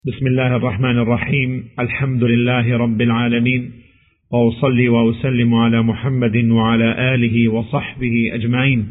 بسم الله الرحمن الرحيم الحمد لله رب العالمين وأصلي وأسلم على محمد وعلى آله وصحبه أجمعين.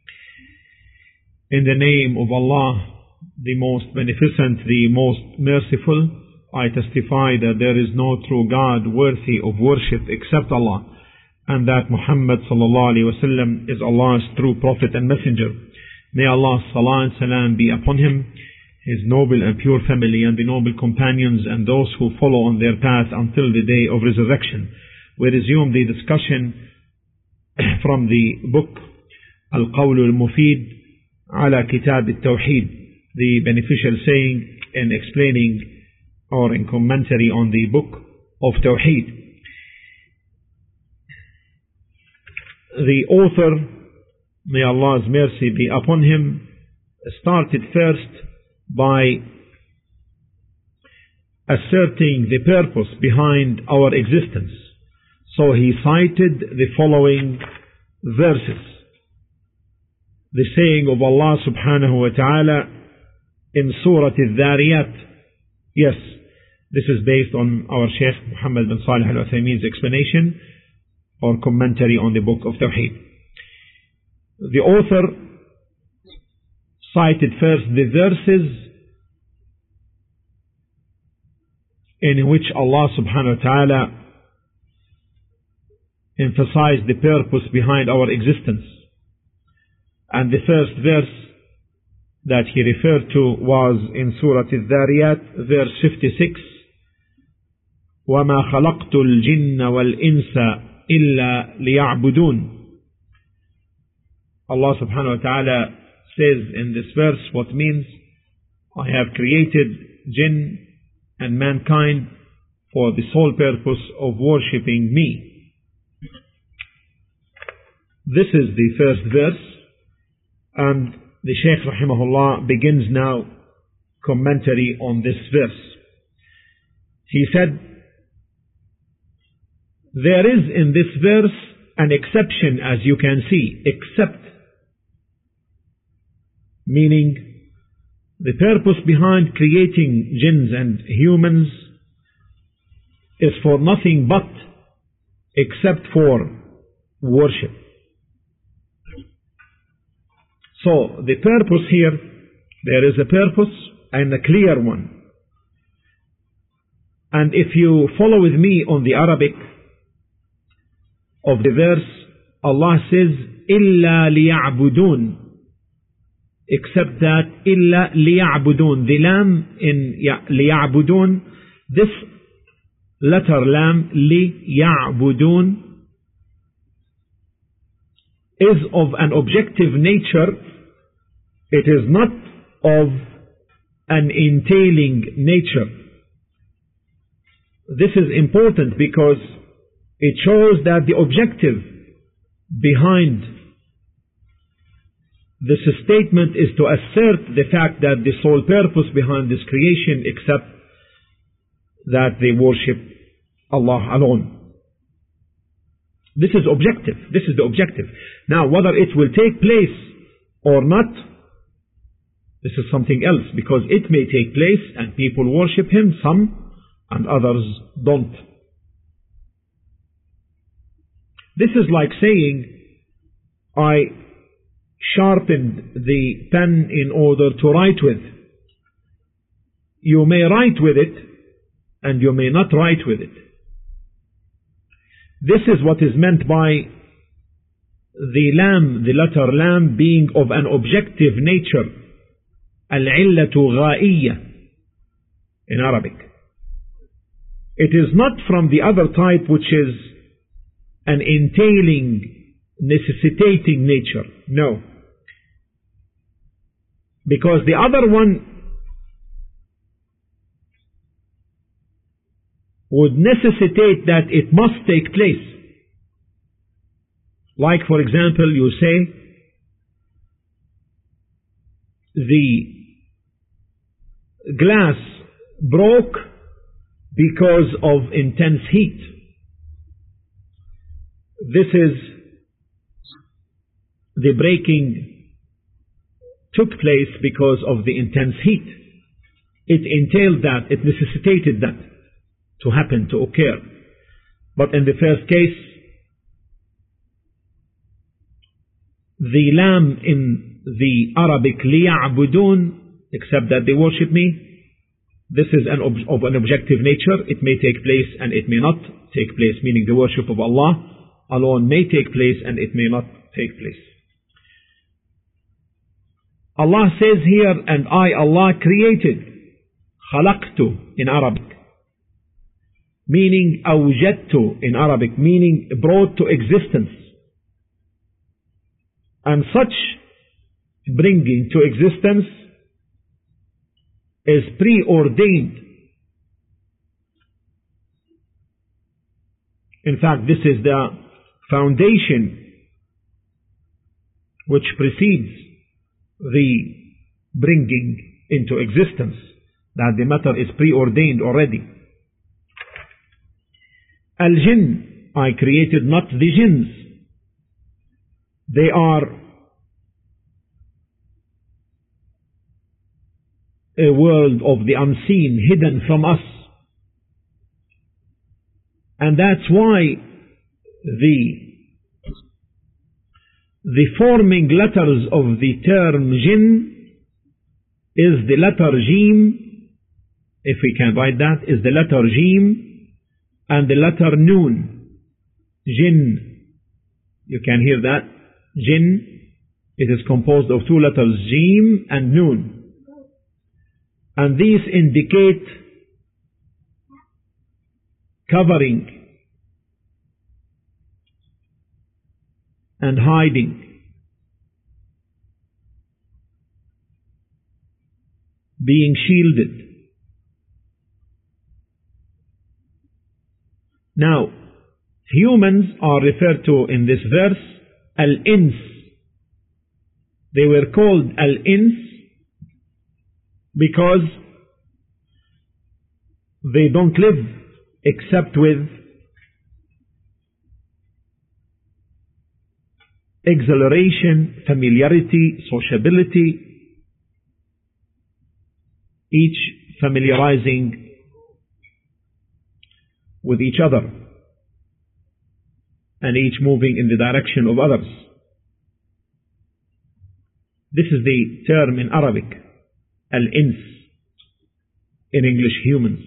In the name of Allah, the most beneficent, the most merciful, I testify that there is no true God worthy of worship except Allah, and that Muhammad sallallahu alaihi wasallam is Allah's true prophet and messenger. May Allah's salah and salam be upon him, his noble and pure family, and the noble companions, and those who follow on their path until the day of resurrection. We resume the discussion from the book Al-Qawl Al-Mufid ala Kitab Al-Tawheed, the beneficial saying in explaining or in commentary on the book of Tawheed. The author, may Allah's mercy be upon him, started first by asserting the purpose behind our existence. So he cited the following verses. The saying of Allah subhanahu wa ta'ala in Surah Al-Dhariyat. Yes, this is based on our Shaykh Muhammad bin Salih Al-Uthaymeen's explanation or commentary on the book of Tawheed. The author cited first the verses in which Allah subhanahu wa ta'ala emphasized the purpose behind our existence. And the first verse that he referred to was in Surah Al-Dhariyat, verse 56. وَمَا خَلَقْتُ الْجِنَّ وَالْإِنسَ إِلَّا لِيَعْبُدُونَ. Allah subhanahu wa ta'ala says in this verse what means, I have created jinn and mankind for the sole purpose of worshipping me. This is the first verse, and the Shaykh rahimahullah begins now commentary on this verse. He said, there is in this verse an exception, as you can see, except, meaning the purpose behind creating jinns and humans is for nothing but except for worship. So the purpose here, there is a purpose and a clear one. And if you follow with me on the Arabic of the verse, Allah says, إِلَّا لِيَعْبُدُونَ, except that إِلَّا لِيَعْبُدُونَ. The lam in لِيَعْبُدُونَ, this letter lam, لِيَعْبُدُونَ, is of an objective nature. It is not of an entailing nature. This is important because it shows that the objective behind this statement is to assert the fact that the sole purpose behind this creation except that they worship Allah alone. This is objective. This is the objective. Now, whether it will take place or not, this is something else, because it may take place and people worship him, some, and others don't. This is like saying, I sharpened the pen in order to write with. You may write with it, and you may not write with it. This is what is meant by the lam, the letter lam, being of an objective nature. Al-illatu gha'iyya in Arabic. It is not from the other type which is an entailing, necessitating nature. No. Because the other one would necessitate that it must take place. Like, for example, you say, the glass broke because of intense heat. This is, the breaking took place because of the intense heat. it entailed that, it necessitated that to happen, to occur. But in the first case, the lam in the Arabic لِيَعْبُدُونَ, except that they worship me, this is of an objective nature. It may take place and it may not take place, meaning the worship of Allah alone may take place and it may not take place. Allah says here, and I, Allah, created, خلقت in Arabic, meaning أوجدت in Arabic, meaning brought to existence. And such bringing to existence is preordained. In fact, this is the foundation which precedes the bringing into existence, that the matter is preordained already. Al-Jinn, I created not the jinns. They are a world of the unseen, hidden from us. And that's why the forming letters of the term jinn is the letter Jim, if we can write that, is the letter Jim and the letter Noon. Jinn, you can hear that. Jinn, it is composed of two letters, Jim and Noon. And these indicate covering and hiding, being shielded. Now, humans are referred to in this verse Al-Ins. They were called Al-Ins because they don't live except with exhilaration, familiarity, sociability, each familiarizing with each other and each moving in the direction of others. This is the term in Arabic, al-ins, in English, humans.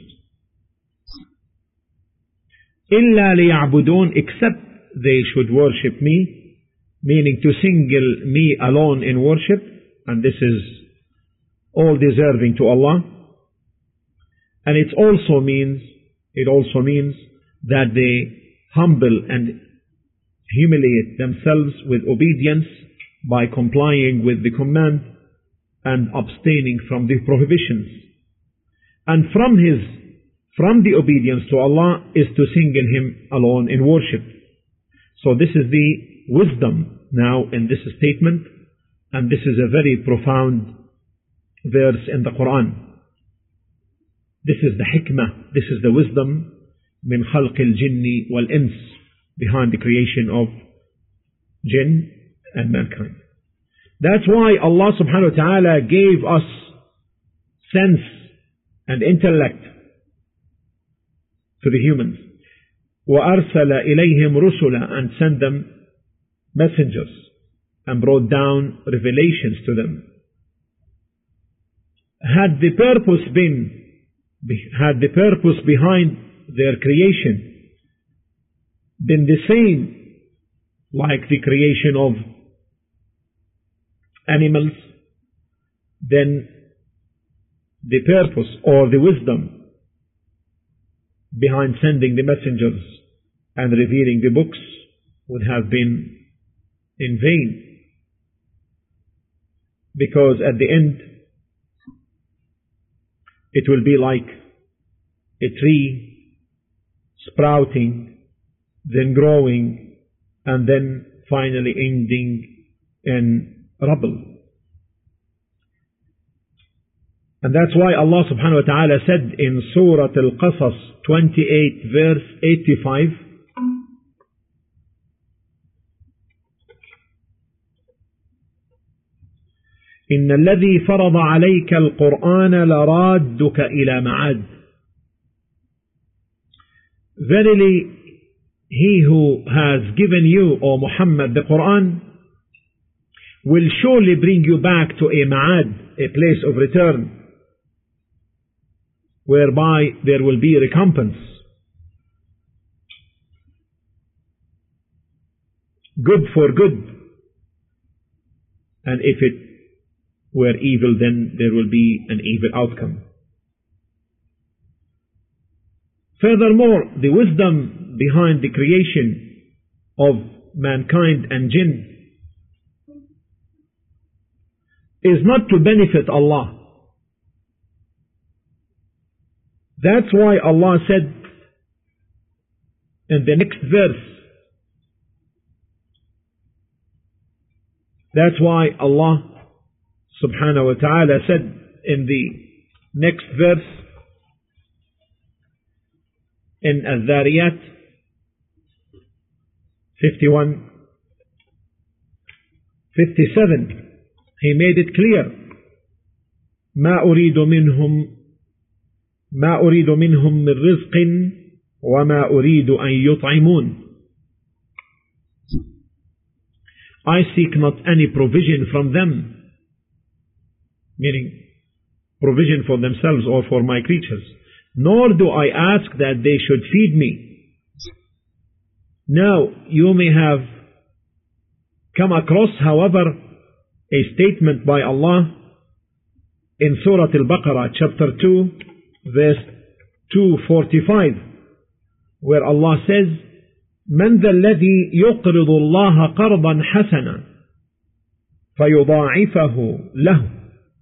إِلَّا لِيَعْبُدُونَ, except they should worship me, meaning to single me alone in worship, and this is all deserving to Allah. And it also means that they humble and humiliate themselves with obedience by complying with the command and abstaining from the prohibitions. And from the obedience to Allah is to single Him alone in worship. So this is the wisdom now in this statement, and this is a very profound verse in the Quran. This is the hikmah, this is the wisdom min khalq al-jinni wal-ins, behind the creation of jinn and mankind. That's why Allah subhanahu wa ta'ala gave us sense and intellect to the humans. وَأَرْسَلَ إِلَيْهِمْ رُسُلًا, and sent them messengers and brought down revelations to them. Had the purpose behind their creation been the same like the creation of animals, then the purpose or the wisdom behind sending the messengers and revealing the books would have been in vain, because at the end it will be like a tree sprouting, then growing, and then finally ending in rubble. And that's why Allah subhanahu wa ta'ala said in Surah Al-Qasas 28 verse 85, إن الذي فرض عليك القرآن لرادك إلى معاد. Verily, he who has given you, O Muhammad, the Quran, will surely bring you back to a ma'ad, a place of return, whereby there will be recompense. Good for good. And if it were evil, then there will be an evil outcome. Furthermore, the wisdom behind the creation of mankind and jinn is not to benefit Allah. That's why Allah said in the next verse, that's why Allah subhanahu wa ta'ala said in the next verse in Al-Dhariyat 51-57, He made it clear, ما أريد منهم من رزق وما أريد أن يطعمون. I seek not any provision from them, meaning provision for themselves or for my creatures, nor do I ask that they should feed me. Now, you may have come across, however, a statement by Allah in Surah Al-Baqarah, chapter 2, verse 245, where Allah says, من ذا الذي يقرض الله قرضا حسنا فيضاعفه له.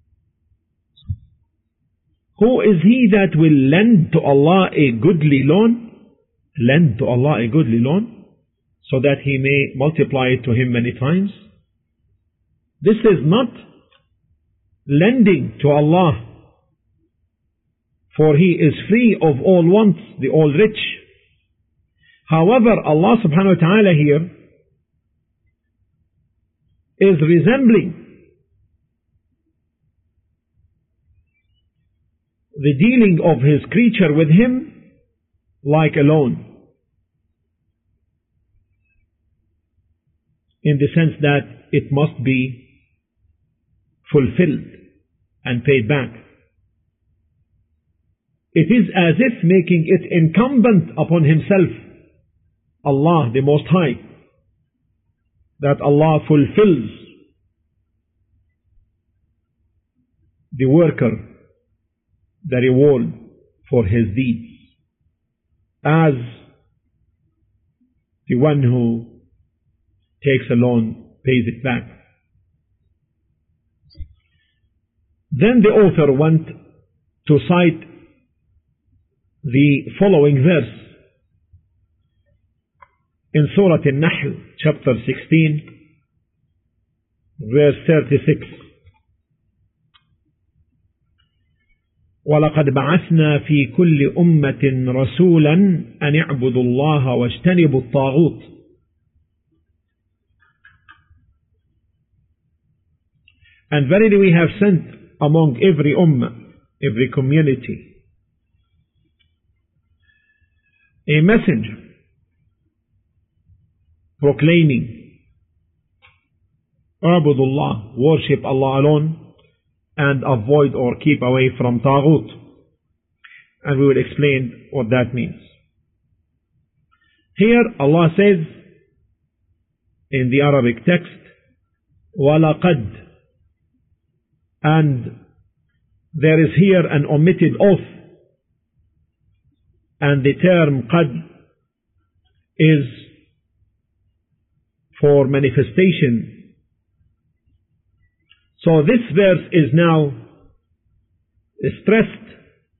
Who is he that will lend to Allah a goodly loan? Lend to Allah a goodly loan so that He may multiply it to him many times? This is not lending to Allah, for He is free of all wants, the all rich. However, Allah subhanahu wa ta'ala here is resembling the dealing of His creature with Him like a loan, in the sense that it must be fulfilled and paid back. It is as if making it incumbent upon Himself, Allah the Most High, that Allah fulfills the worker the reward for his deeds, as the one who takes a loan pays it back. Then the author went to cite the following verse in Surah An-Nahl, chapter 16, verse 36. وَلَقَدْ بَعَثْنَا فِي كُلِّ أُمَّةٍ رَسُولًا أَنِ اعْبُدُوا اللَّهَ وَاجْتَنِبُوا الطَّاغُوتَ. And verily we have sent among every ummah, every community, a messenger proclaiming, اعبدوا الله, worship Allah alone, and avoid or keep away from Taghut. And we will explain what that means. Here Allah says in the Arabic text, وَلَقَدْ, and there is here an omitted oath, and the term qad is for manifestation. So this verse is now stressed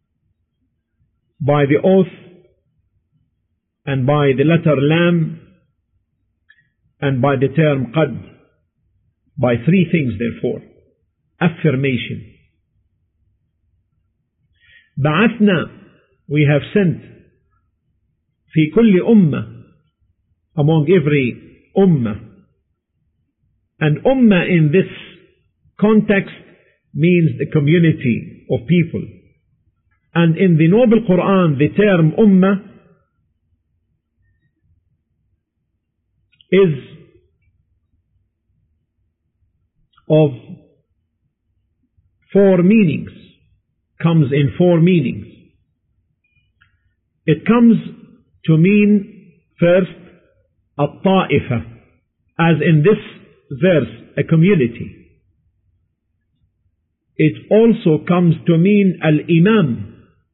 by the oath and by the letter lam and by the term qad, by three things therefore. Affirmation. Ba'athna, we have sent, fi kulli ummah, among every ummah. And ummah in this context means the community of people. And in the Noble Quran, the term Ummah is of four meanings, comes in four meanings. It comes to mean first, at-ta'ifa, as in this verse, a community. It also comes to mean al-imam,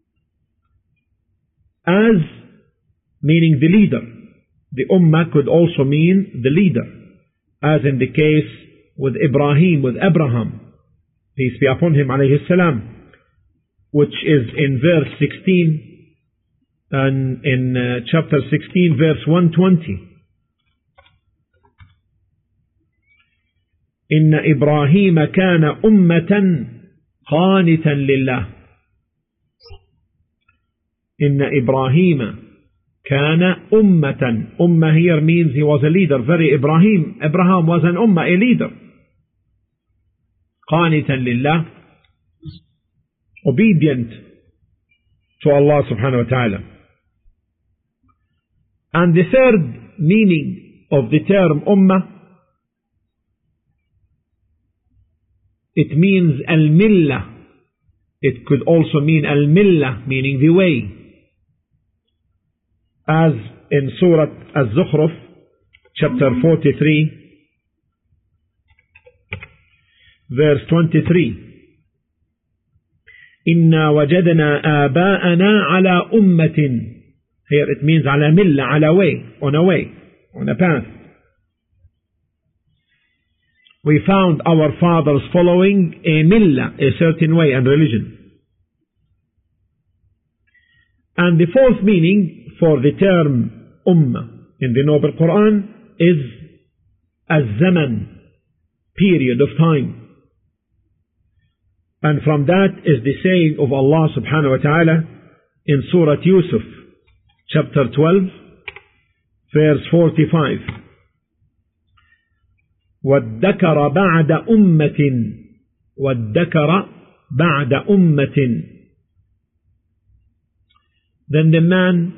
as meaning the leader. The ummah could also mean the leader, as in the case with Ibrahim, with Abraham, peace be upon him, alayhi salam, which is in verse 16, and in chapter 16, verse 120. إن إبراهيم كان أمة قانتا لله. إن إبراهيم كان أمة. Ummah here means he was a leader. Abraham was an ummah, a leader. قانتا لله, obedient to Allah subhanahu wa ta'ala. And the third meaning of the term ummah, it means al-millah. It could also mean al-millah, meaning the way. As in Surah Az-Zukhruf, chapter 43, verse 23. إِنَّا وَجَدْنَا آبَاءَنَا عَلَى أُمَّةٍ. Here it means على ملة, على way, on a way, on a path. We found our fathers following a millah, a certain way and religion. And the fourth meaning for the term ummah in the Noble Quran is az-zaman, period of time. And from that is the saying of Allah subhanahu wa ta'ala in Surah Yusuf, chapter 12, verse 45. وَالذَّكَرَ بَعْدَ أُمَّةٍ وَالذَّكَرَ بَعْدَ أُمَّةٍ. Then the man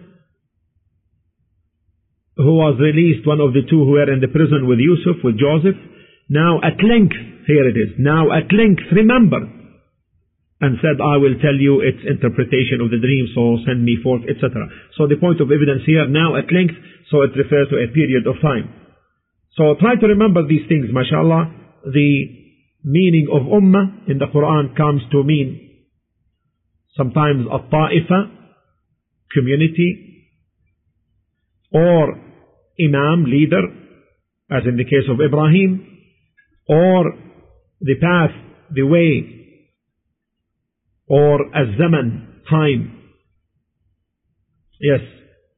who was released, one of the two who were in the prison with Yusuf, with Joseph, now at length, here it is, now at length remembered and said, I will tell you its interpretation of the dream, so send me forth, etc. So the point of evidence here, now at length, so it refers to a period of time. So try to remember these things, mashallah. The meaning of ummah in the Quran comes to mean sometimes at-ta'ifa, community, or imam, leader, as in the case of Ibrahim, or the path, the way, or az-zaman, time. Yes.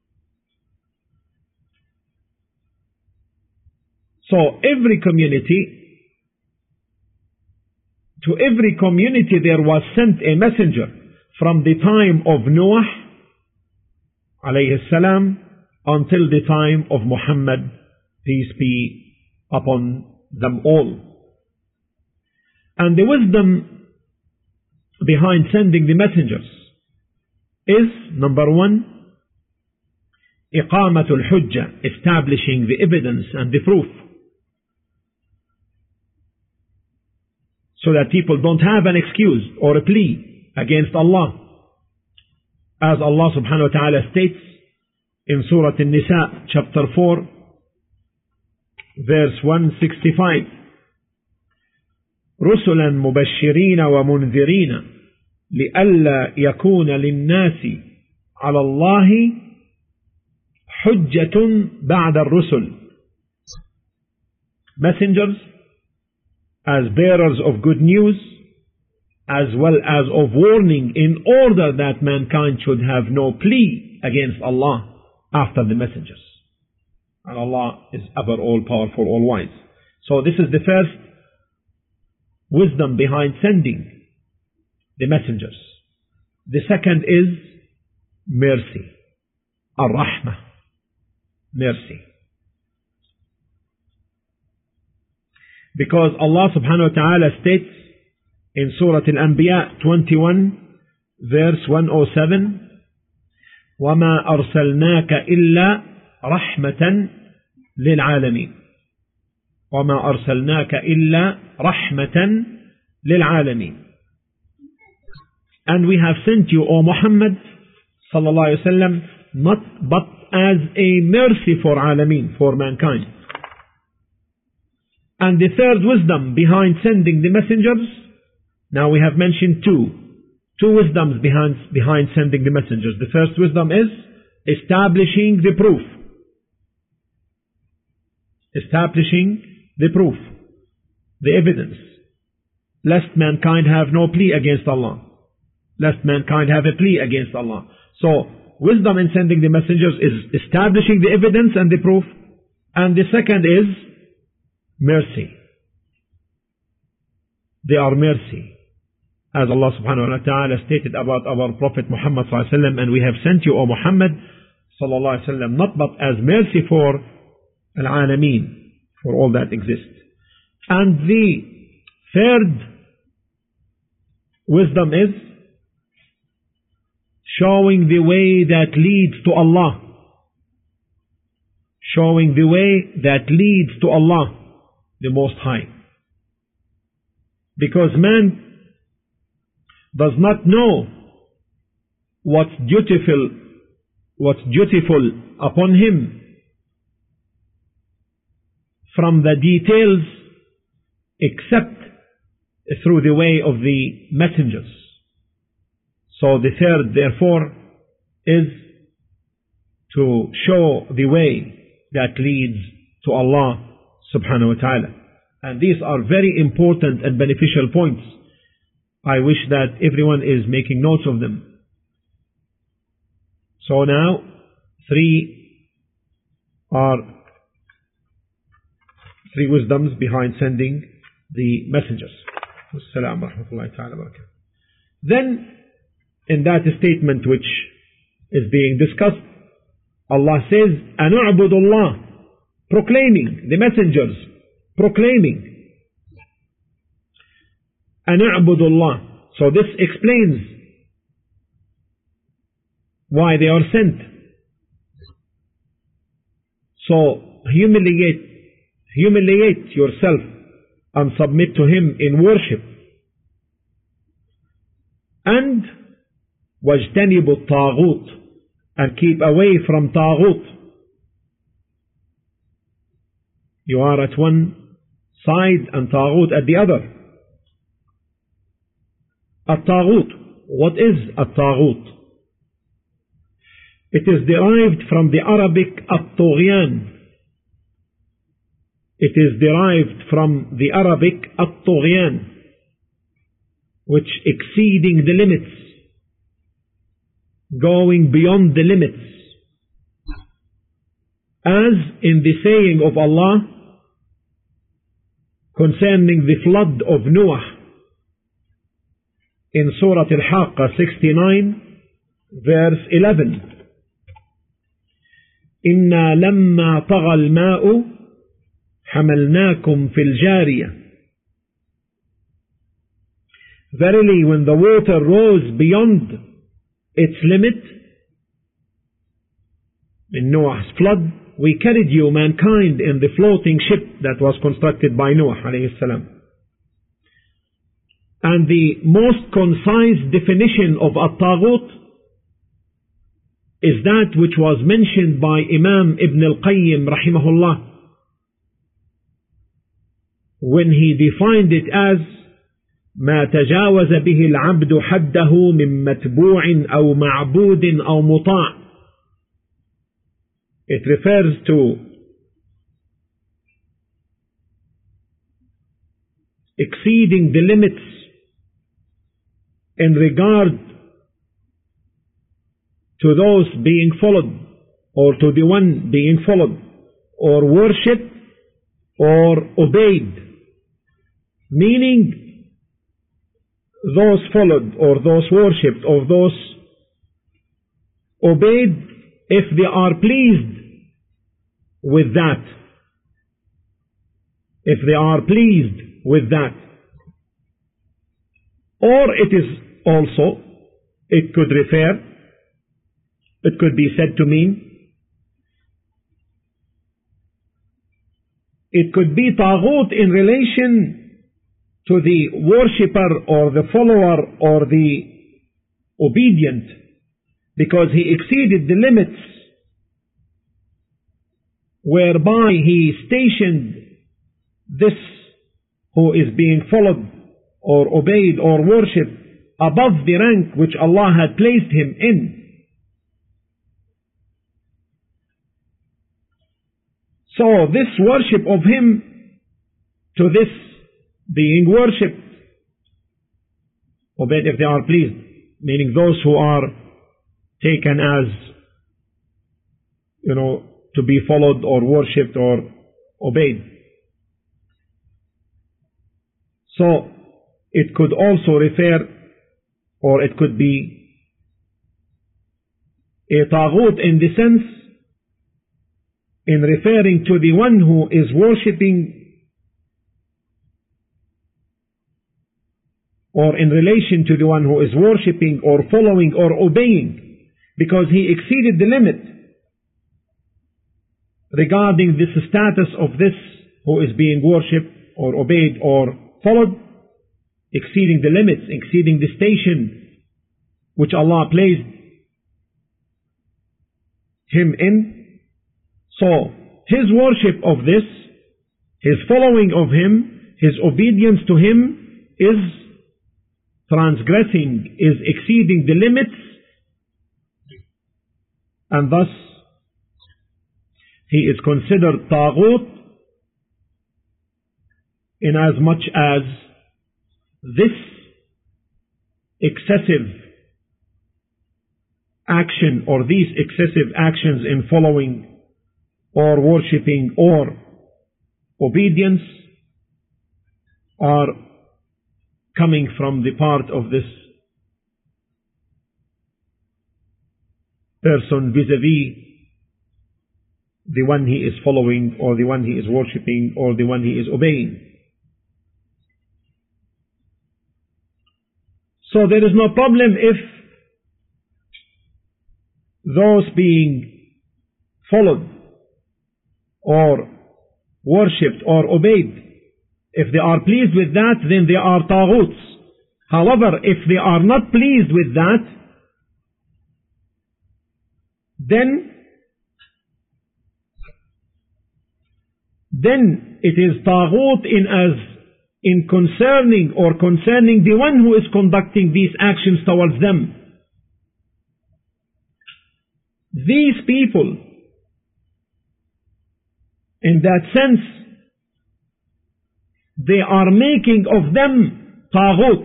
So every community, to every community there was sent a messenger from the time of Noah alayhi salam until the time of Muhammad, peace be upon them all. And the wisdom behind sending the messengers is, number one, إقامة الحجة, establishing the evidence and the proof, so that people don't have an excuse or a plea against Allah. As Allah subhanahu wa ta'ala states in Surah An-Nisa, chapter 4, verse 165, رُسُلًا مُبَشِّرِينَ وَمُنذِرِينَ لِأَلَّا يَكُونَ لِلنَّاسِ عَلَى اللَّهِ حُجَّةٌ بَعْدَ الرُّسُلِ. Messengers as bearers of good news, as well as of warning, in order that mankind should have no plea against Allah after the messengers. And Allah is ever all powerful, all wise. So this is the first wisdom behind sending the messengers. The second is mercy, ar-rahmah, mercy. Because Allah subhanahu wa ta'ala states in Surah Al-Anbiya 21 verse 107, وَمَا أَرْسَلْنَاكَ إِلَّا رَحْمَةً لِلْعَالَمِينَ. وَمَا أَرْسَلْنَاكَ إِلَّا رَحْمَةً لِلْعَالَمِينَ. And we have sent you, O Muhammad sallallahu alayhi wa sallam, not but as a mercy for alameen, for mankind. And the third wisdom behind sending the messengers, now we have mentioned two wisdoms behind sending the messengers. The first wisdom is establishing the proof. Establishing the proof, the evidence, lest mankind have no plea against Allah. Lest mankind have a plea against Allah. So, wisdom in sending the messengers is establishing the evidence and the proof. And the second is mercy. They are mercy. As Allah subhanahu wa ta'ala stated about our Prophet Muhammad sallallahu alaihi wasallam, and we have sent you, O Muhammad sallallahu alaihi wasallam, not but as mercy for al-alameen, for all that exists. And the third wisdom is showing the way that leads to Allah. Showing the way that leads to Allah, the Most High. Because man does not know what's dutiful upon him from the details except through the way of the messengers. So the third, therefore, is to show the way that leads to Allah subhanahu wa ta'ala. And these are very important and beneficial points. I wish that everyone is making notes of them. So now, three wisdoms behind sending the messengers. Assalamu rahmatullahi ta'ala barakatuh. Then, in that statement which is being discussed, Allah says, أَنُعْبُدُ اللَّهِ, proclaiming, the messengers, proclaiming. أَنُعْبُدُ اللَّهِ. So this explains why they are sent. So humiliate yourself and submit to Him in worship. And وَاجْتَنِبُوا الطَّاغُوتِ, and keep away from طاغوت. You are at one side and طاغوت at the other. الطاغوت, what is الطاغوت? It is derived from the Arabic الطغيان. It is derived from the Arabic الطغيان, which exceeding the limits, going beyond the limits. As in the saying of Allah concerning the flood of Noah in Surah Al-Haqqa 69 verse 11, إِنَّا لَمَّا طَغَى الْمَاءُ حَمَلْنَاكُمْ فِي الْجَارِيَةِ. Verily, when the water rose beyond its limit in Noah's flood, we carried you, mankind, in the floating ship that was constructed by Noah alayhi salam. And the most concise definition of at-taghut is that which was mentioned by Imam Ibn al-Qayyim rahimahullah when he defined it as ما تجاوز به العبد حده من متبوع أو معبود أو مطاع. It refers to exceeding the limits in regard to those being followed, or to the one being followed, or worshipped, or obeyed. Meaning, those followed, or those worshipped, or those obeyed, if they are pleased with that. if they are pleased with that. Or it is also, it could refer, it could be said to mean, it could be taghut in relation to the worshipper or the follower or the obedient, because he exceeded the limits whereby he stationed this who is being followed or obeyed or worshipped above the rank which Allah had placed him in. So this worship of him to this being worshipped, obeyed if they are pleased, meaning those who are taken as, to be followed or worshipped or obeyed. So it could also refer, or it could be a taghut in the sense in referring to the one who is worshipping, or in relation to the one who is worshipping or following or obeying, because he exceeded the limit regarding this status of this who is being worshipped or obeyed or followed, exceeding the limits, exceeding the station which Allah placed him in. So his worship of this, his following of him, his obedience to him is transgressing, is exceeding the limits, and thus he is considered taghut in as much as this excessive action or these excessive actions in following or worshipping or obedience are coming from the part of this person vis-a-vis the one he is following or the one he is worshipping or the one he is obeying. So there is no problem if those being followed or worshipped or obeyed, if they are pleased with that, then they are taghuts. However, if they are not pleased with that, then it is taghut in concerning the one who is conducting these actions towards them. These people, in that sense, they are making of them taghut.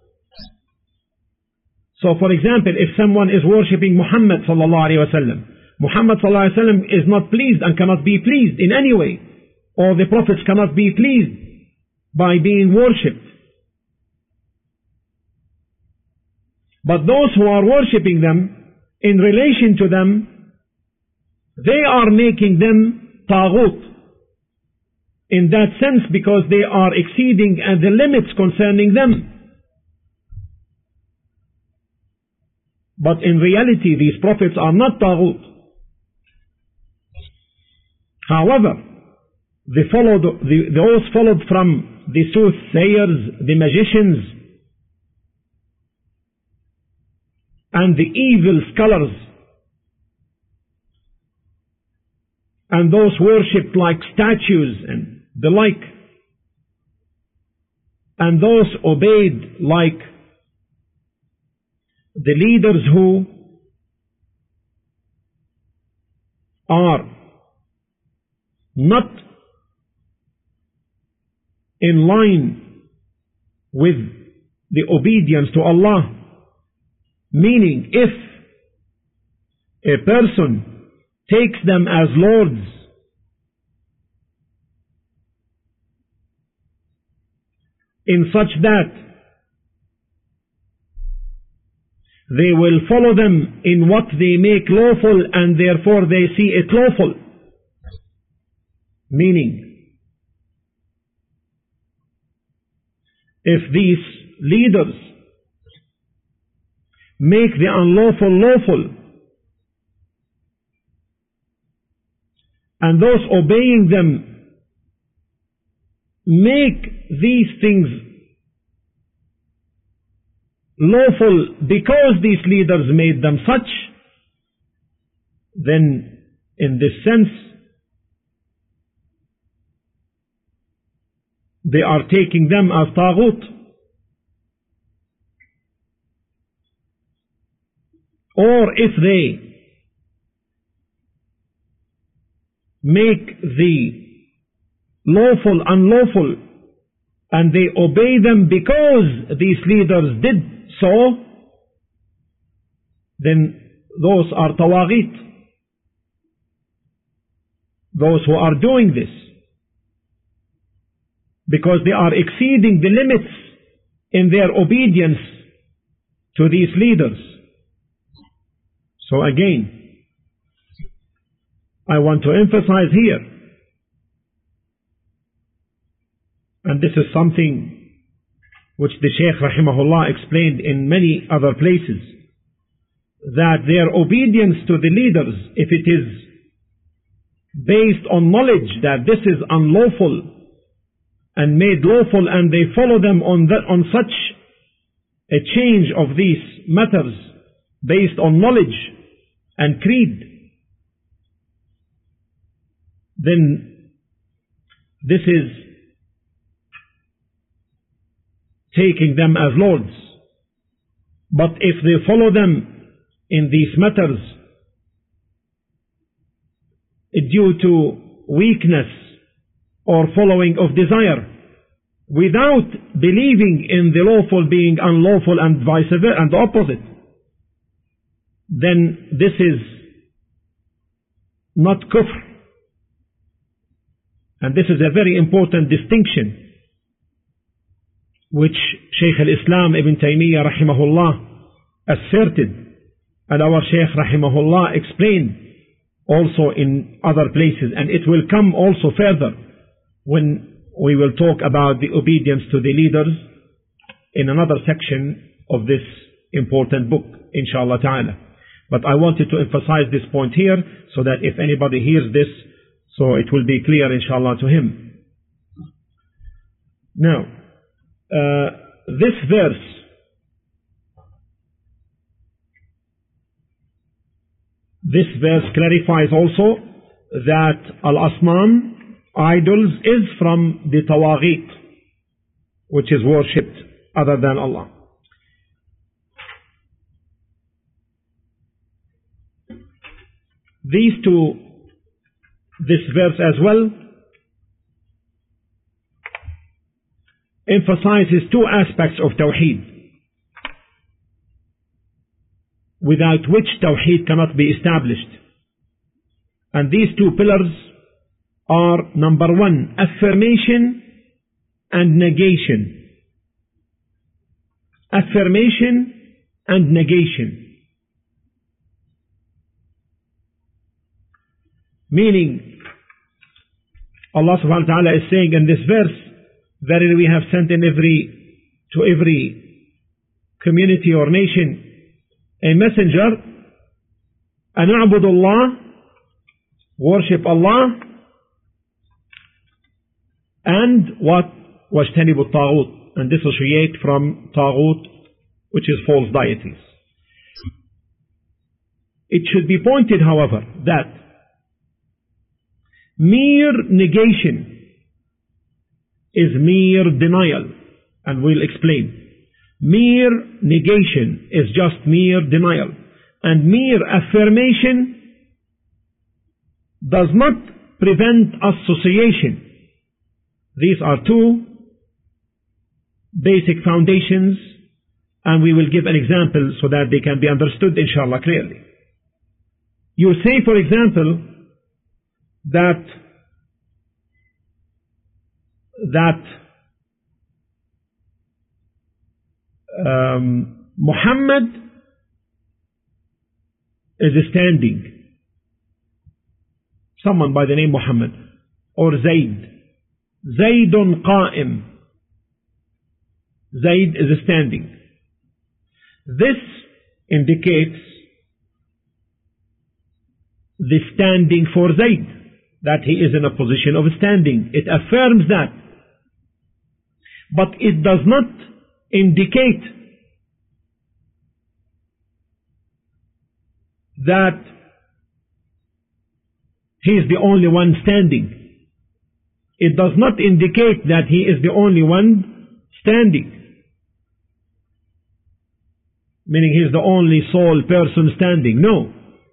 So for example, if someone is worshipping Muhammad sallallahu alaihi wasallam, Muhammad sallallahu alaihi wasallam is not pleased and cannot be pleased in any way, or the prophets cannot be pleased by being worshipped. But those who are worshipping them, in relation to them, they are making them taghut in that sense, because they are exceeding the limits concerning them. But in reality, these prophets are not taghut. However, those followed from the soothsayers, the magicians, and the evil scholars, and those worshipped like statues and the like, and those obeyed like the leaders who are not in line with the obedience to Allah. Meaning, if a person takes them as lords, in such that they will follow them in what they make lawful and therefore they see it lawful. Meaning, if these leaders make the unlawful lawful, and those obeying them make these things lawful because these leaders made them such, then in this sense they are taking them as taghut. Or if they make the lawful unlawful and they obey them because these leaders did so, then those are tawaghit, those who are doing this, because they are exceeding the limits in their obedience to these leaders. So again, I want to emphasize here, and this is something which the Shaykh rahimahullah explained in many other places, that their obedience to the leaders, if it is based on knowledge that this is unlawful and made lawful, and they follow them on such a change of these matters based on knowledge and creed, then this is taking them as lords. But if they follow them in these matters due to weakness or following of desire, without believing in the lawful being unlawful and vice versa and the opposite, then this is not kufr. And this is a very important distinction which Shaykh al-Islam Ibn Taymiyyah rahimahullah asserted, and our Shaykh rahimahullah explained also in other places, and it will come also further when we will talk about the obedience to the leaders in another section of this important book, inshallah ta'ala. But I wanted to emphasize this point here so that if anybody hears this, so it will be clear inshallah to him. Now, this verse clarifies also that al-asnam, idols, is from the tawaghit, which is worshipped other than Allah. This verse as well emphasizes two aspects of Tawheed, without which Tawheed cannot be established. And these two pillars are, number one, affirmation and negation. Affirmation and negation. Meaning, Allah subhanahu wa ta'ala is saying in this verse, verily we have sent to every community or nation a messenger, an a'budullah, worship Allah, and what? Wajtanibu taghut, and dissociate from taghut, which is false deities. It should be pointed, however, that mere negation is mere denial, and we'll explain. Mere negation is just mere denial, and mere affirmation does not prevent association. These are two basic foundations, and we will give an example so that they can be understood inshallah clearly. You say, for example, that Muhammad is standing, someone by the name Muhammad, or Zaydun qa'im, Zayd is standing. This indicates the standing for Zayd, that he is in a position of standing. It affirms that. But it does not indicate that he is the only one standing. It does not indicate that he is the only one standing, meaning he is the only sole person standing. No.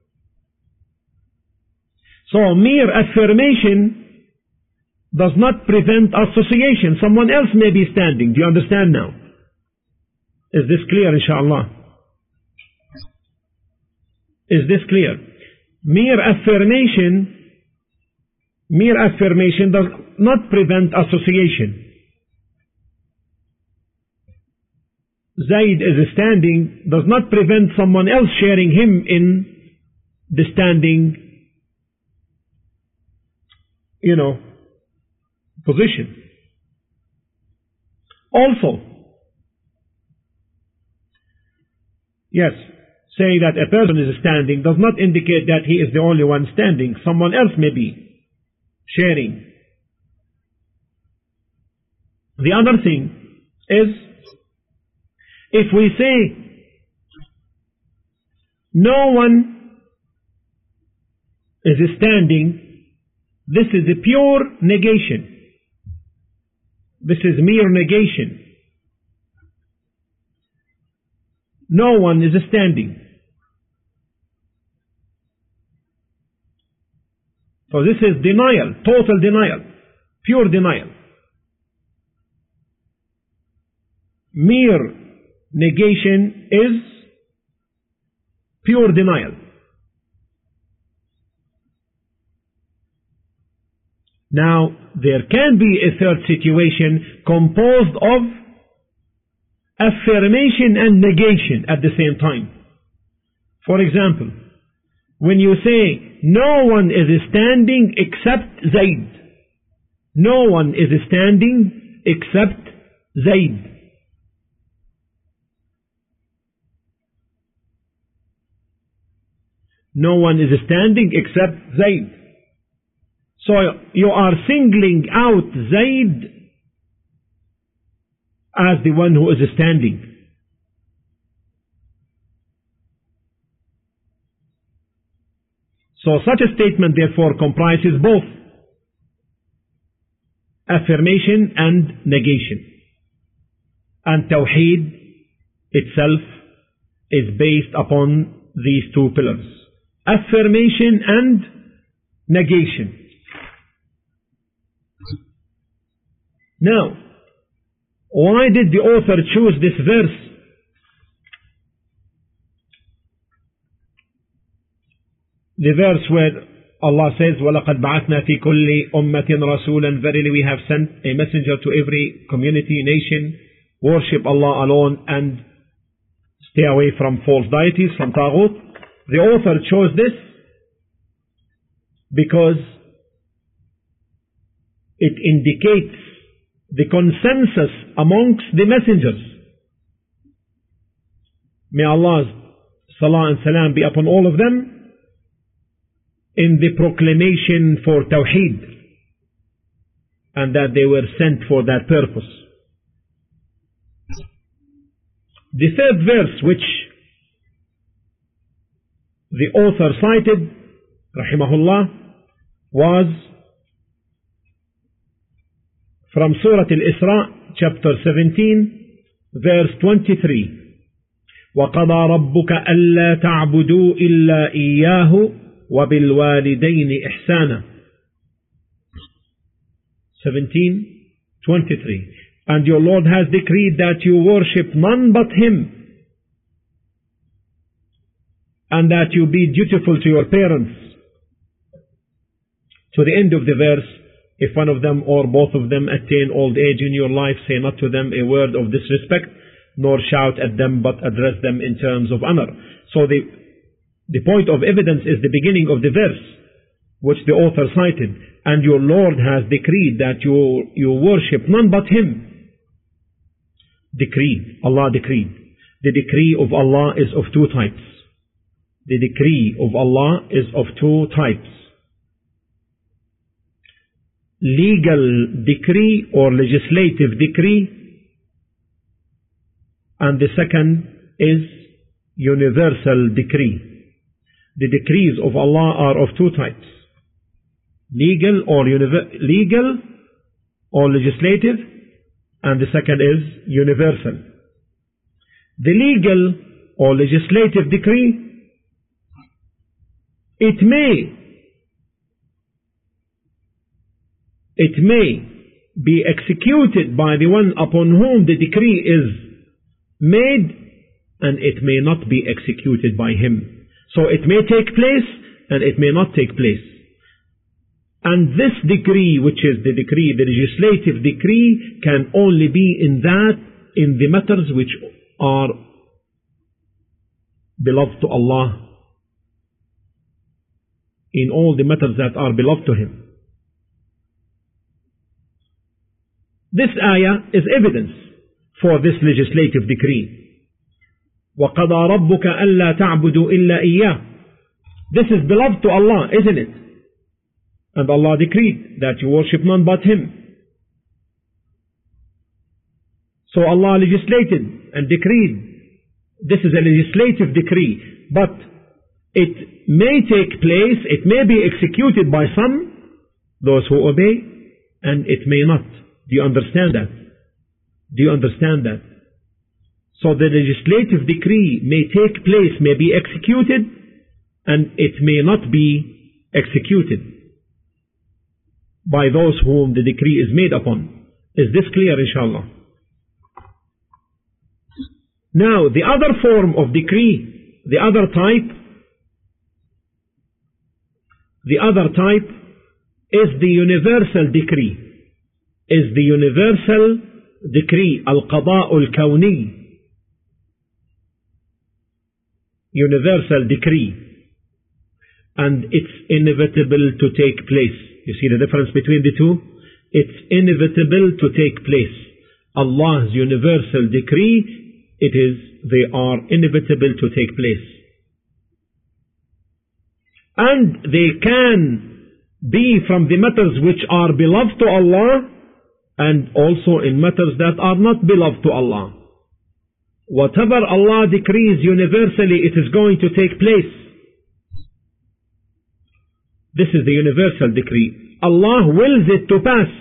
So mere affirmation does not prevent association. Someone else may be standing. Do you understand now? Is this clear, inshallah? Is this clear? Mere affirmation does not prevent association. Zayd is standing does not prevent someone else sharing him in the standing, position. Also, yes, saying that a person is standing does not indicate that he is the only one standing. Someone else may be sharing. The other thing is, if we say no one is standing, this is a pure negation. This is mere negation. No one is standing. So this is denial, total denial, pure denial. Mere negation is pure denial. Now, there can be a third situation composed of affirmation and negation at the same time. For example, when you say no one is standing except Zayd, no one is standing except Zayd. No one is standing except Zayd. So you are singling out Zayd as the one who is standing. So such a statement therefore comprises both affirmation and negation. And Tawheed itself is based upon these two pillars: affirmation and negation. Now, why did the author choose this verse? The verse where Allah says, وَلَقَدْ بَعَثْنَا فِي كُلِّ أُمَّةٍ رَسُولًا, verily we have sent a messenger to every community, nation, worship Allah alone and stay away from false deities, from taghut. The author chose this because it indicates the consensus amongst the messengers. May Allah's salah and salam be upon all of them in the proclamation for Tawheed, and that they were sent for that purpose. The third verse which the author cited, rahimahullah, was from Surah Al-Isra, chapter 17, verse 23. وَقَضَى رَبُّكَ أَلَّا تَعْبُدُوا إِلَّا إِيَّاهُ وَبِالْوَالِدَيْنِ إِحْسَانًا. 17:23. And your Lord has decreed that you worship none but Him, and that you be dutiful to your parents. To the end of the verse. If one of them or both of them attain old age in your life, say not to them a word of disrespect, nor shout at them, but address them in terms of honor. So the point of evidence is the beginning of the verse, which the author cited. And your Lord has decreed that you worship none but Him. Decreed. Allah decreed. The decree of Allah is of two types. The decree of Allah is of two types. Legal decree or legislative decree, and the second is universal decree. The decrees of Allah are of two types. Legal or legislative, and the second is universal. The legal or legislative decree, it may be executed by the one upon whom the decree is made, and it may not be executed by him. So it may take place and it may not take place. And this decree, which is the decree, the legislative decree, can only be in the matters which are beloved to Allah, in all the matters that are beloved to Him. This ayah is evidence for this legislative decree. وَقَضَى رَبُّكَ أَلَّا تَعْبُدُوا إِلَّا إِيَّاهُ. This is beloved to Allah, isn't it? And Allah decreed that you worship none but Him. So Allah legislated and decreed. This is a legislative decree, but it may take place, it may be executed by some, those who obey, and it may not. Do you understand that? Do you understand that? So the legislative decree may take place, may be executed, and it may not be executed by those whom the decree is made upon. Is this clear, inshallah? Now, the other form of decree, the other type is the universal decree. Is the universal decree, al-qada' al-kawni. Universal decree. And it's inevitable to take place. You see the difference between the two? It's inevitable to take place. Allah's universal decree, they are inevitable to take place. And they can be from the matters which are beloved to Allah, and also in matters that are not beloved to Allah. Whatever Allah decrees universally, it is going to take place. This is the universal decree. Allah wills it to pass.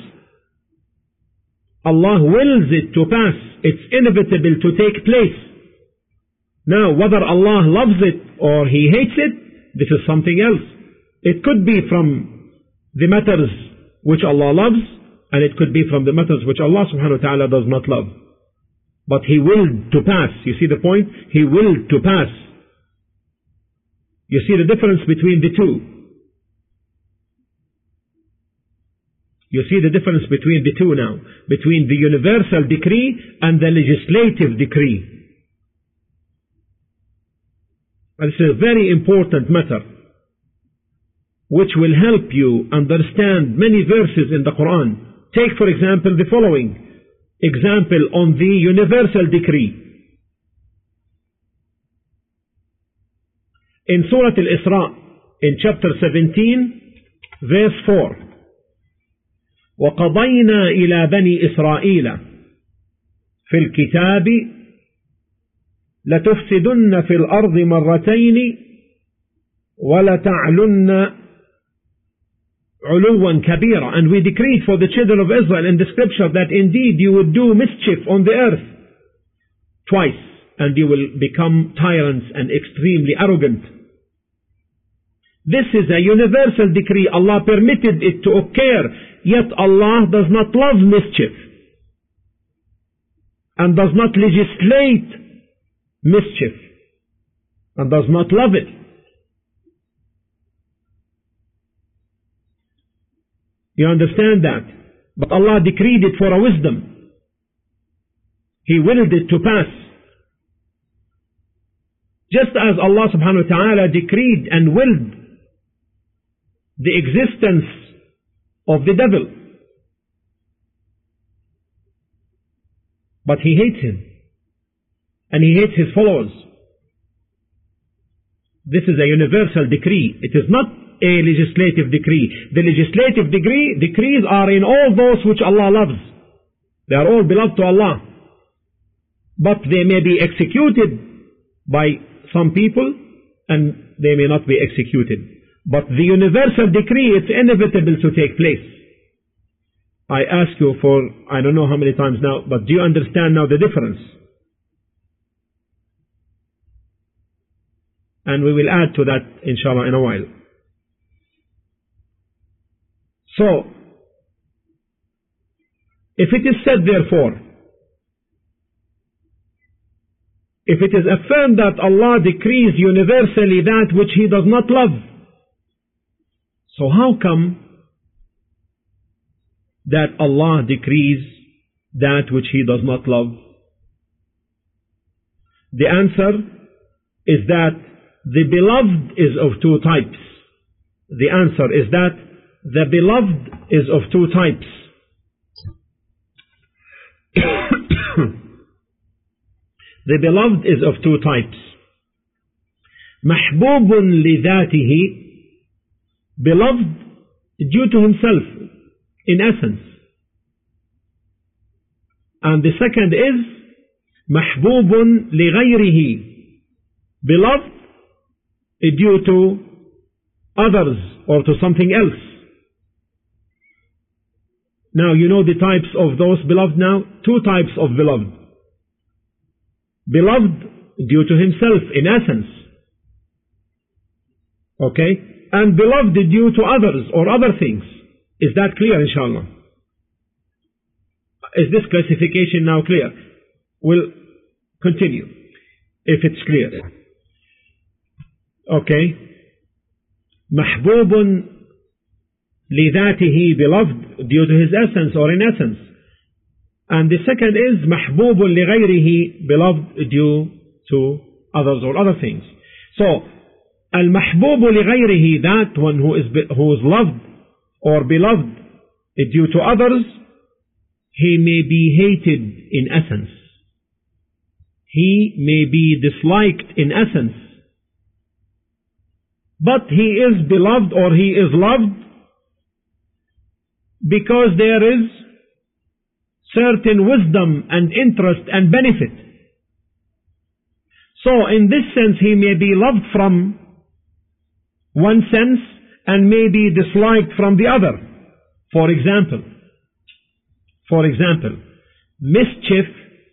Allah wills it to pass. It's inevitable to take place. Now, whether Allah loves it or He hates it, this is something else. It could be from the matters which Allah loves, and it could be from the matters which Allah subhanahu wa ta'ala does not love. But He willed to pass. You see the point? He willed to pass. You see the difference between the two. You see the difference between the two now, between the universal decree and the legislative decree. And this is a very important matter, which will help you understand many verses in the Quran. Take, for example, the following example on the universal decree. In Surah Al-Isra, in chapter 17, verse 4. وَقَضَيْنَا إِلَى بَنِي إِسْرَائِيلَ فِي الْكِتَابِ لَتُفْسِدُنَّ فِي الْأَرْضِ مَرَّتَيْنِ وَلَتَعْلُنَّ عُلُوًّا كَبِيرًا. And we decreed for the children of Israel in the scripture that indeed you would do mischief on the earth twice, and you will become tyrants and extremely arrogant. This is a universal decree. Allah permitted it to occur. Yet Allah does not love mischief and does not legislate mischief and does not love it. You understand that? But Allah decreed it for a wisdom. He willed it to pass. Just as Allah subhanahu wa ta'ala decreed and willed the existence of the devil. but he hates him. And he hates his followers. This is a universal decree. It is not a legislative decree. The legislative decrees are in all those which Allah loves. They are all beloved to Allah. But they may be executed by some people and they may not be executed. But the universal decree, it's inevitable to take place. I ask you for, I don't know how many times now, but do you understand now the difference? And we will add to that, inshallah, in a while. So, if it is said, therefore, if it is affirmed that Allah decrees universally that which He does not love, so how come that Allah decrees that which He does not love? The answer is that the beloved is of two types. The answer is that the beloved is of two types. The beloved is of two types. محبوب لذاته, beloved due to himself, in essence. And the second is محبوب لغيره, beloved due to others or to something else. Now you know the types of those beloved now? Two types of beloved. Beloved due to himself, in essence. Okay? And beloved due to others or other things. Is that clear, inshallah? Is this classification now clear? We'll continue, if it's clear. Okay? محبوب لذاته, beloved due to his essence or in essence. And the second is محبوب لغيره, beloved due to others or other things. So, المحبوب لغيره, that one who is loved or beloved due to others, he may be hated in essence. He may be disliked in essence. But he is beloved or he is loved because there is certain wisdom and interest and benefit. So in this sense he may be loved from one sense and may be disliked from the other. For example, mischief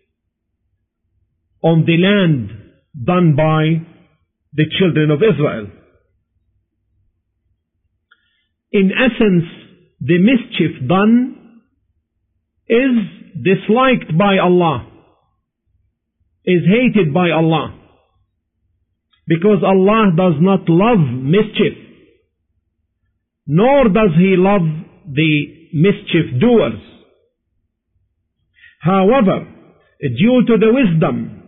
on the land done by the children of Israel. In essence, the mischief done is disliked by Allah, is hated by Allah, because Allah does not love mischief, nor does He love the mischief doers. However, due to the wisdom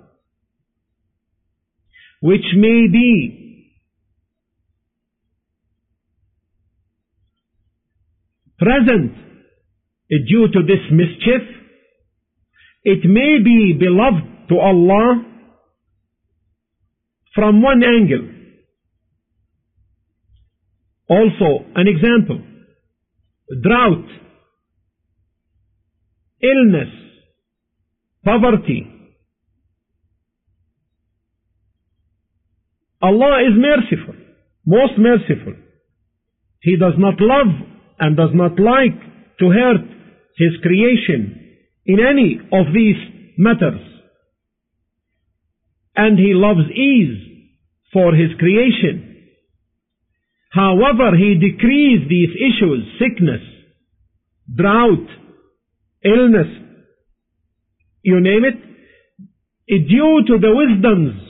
which may be present due to this mischief, it may be beloved to Allah from one angle. Also, an example: drought, illness, poverty. Allah is merciful, most merciful. He does not love and does not like to hurt His creation in any of these matters. And He loves ease for His creation. However, He decrees these issues, sickness, drought, illness, you name it, due to the wisdoms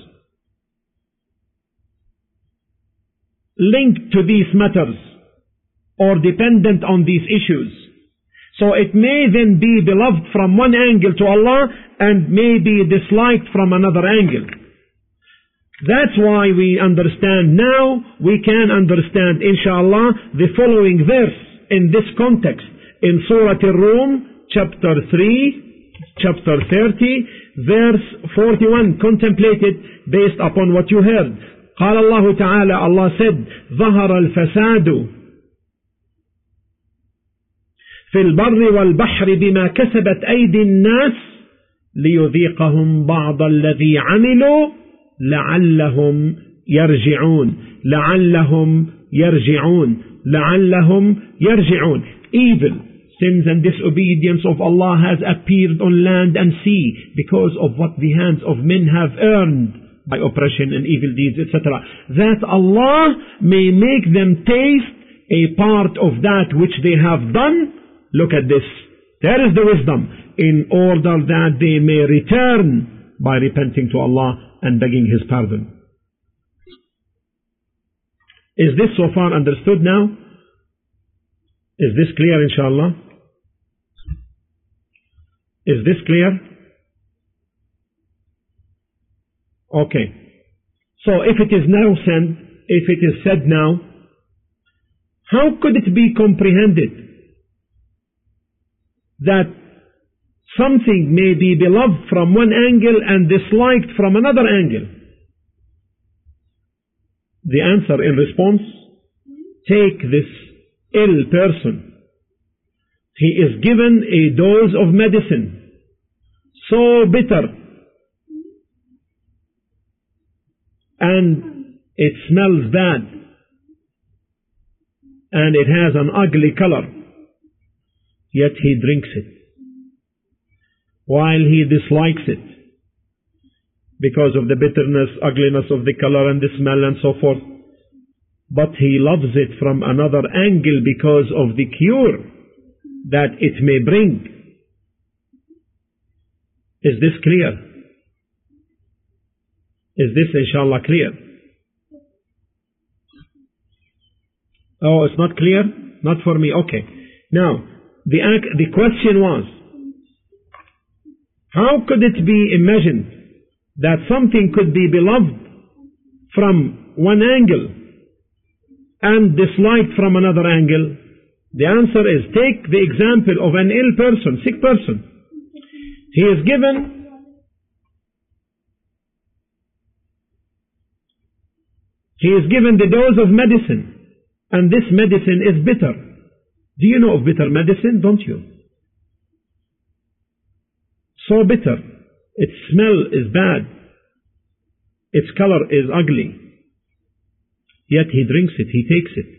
linked to these matters or dependent on these issues. So it may then be beloved from one angle to Allah and may be disliked from another angle. That's why we understand now, we can understand, inshallah, the following verse in this context in Surah Ar-Rum, chapter 3, chapter 30 verse 41. Contemplate it based upon what you heard. قال الله تعالى, Allah said, ظهر الفساد في البر والبحر بما كسبت أيدي الناس ليذيقهم بعض الذي عملوا لعلهم يرجعون. لعلهم يرجعون. لعلهم يرجعون. Evil, sins and disobedience of Allah has appeared on land and sea because of what the hands of men have earned by oppression and evil deeds, etc. That Allah may make them taste a part of that which they have done. Look at this. There is the wisdom, in order that they may return by repenting to Allah and begging His pardon. Is this so far understood now? Is this clear, inshallah? Is this clear? Okay. So if it is now said now, how could it be comprehended that something may be beloved from one angle and disliked from another angle? The answer in response, take this ill person. He is given a dose of medicine, so bitter, and it smells bad, and it has an ugly color, yet he drinks it, while he dislikes it because of the bitterness, ugliness of the color and the smell and so forth. But he loves it from another angle because of the cure that it may bring. Is this clear? Is this inshallah clear? Oh, it's not clear? Not for me. Okay. Now, the question was, how could it be imagined that something could be beloved from one angle and disliked from another angle? The answer is, take the example of an ill person, sick person. He is given the dose of medicine, and this medicine is bitter. Do you know of bitter medicine? Don't you? So bitter. Its smell is bad. Its color is ugly. Yet he drinks it, he takes it.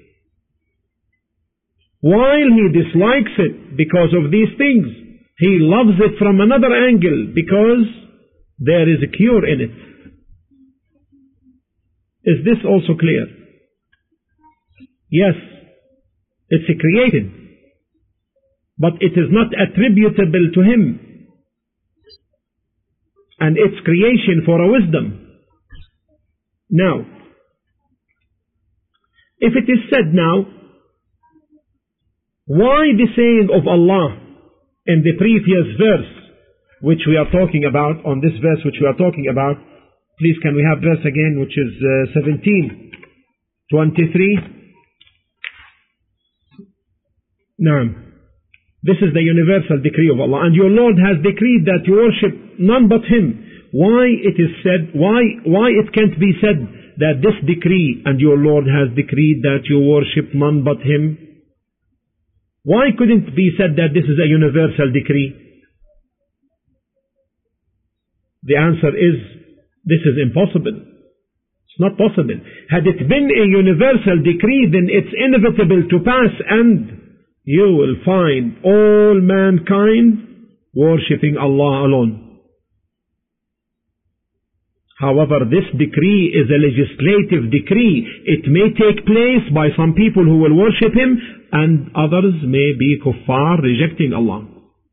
While he dislikes it because of these things, he loves it from another angle because there is a cure in it. Is this also clear? Yes, it's created, but it is not attributable to him, and it's creation for a wisdom. Now, if it is said now, why the saying of Allah in the previous verse which we are talking about, on this verse which we are talking about, please can we have verse again, which is 17:23. Now, this is the universal decree of Allah, and your Lord has decreed that you worship none but Him. Why it is said, why it can't be said that this decree and your Lord has decreed that you worship none but Him? Why couldn't it be said that this is a universal decree? The answer is, this is impossible. It's not possible. Had it been a universal decree, then it's inevitable to pass, and you will find all mankind worshipping Allah alone. However, this decree is a legislative decree. It may take place by some people who will worship Him, and others may be kuffar, rejecting Allah.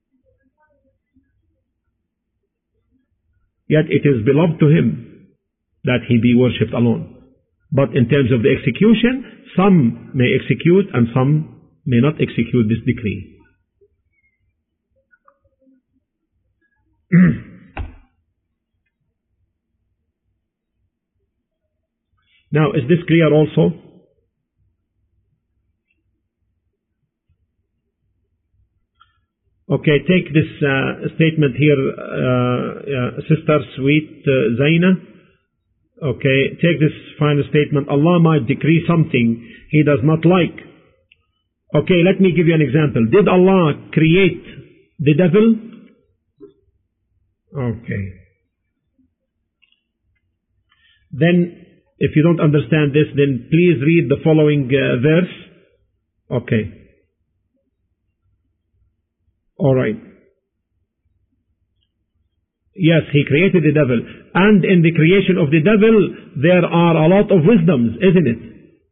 Yet it is beloved to Him that He be worshipped alone. But in terms of the execution, some may execute and some may not execute this decree. Now, is this clear also? Okay, take this statement here, Sister Sweet Zaina. Okay, take this final statement. Allah might decree something He does not like. Okay, let me give you an example. Did Allah create the devil? Okay. Then, if you don't understand this, then please read the following verse. Okay. Alright. Yes, He created the devil. And in the creation of the devil, there are a lot of wisdoms, isn't it?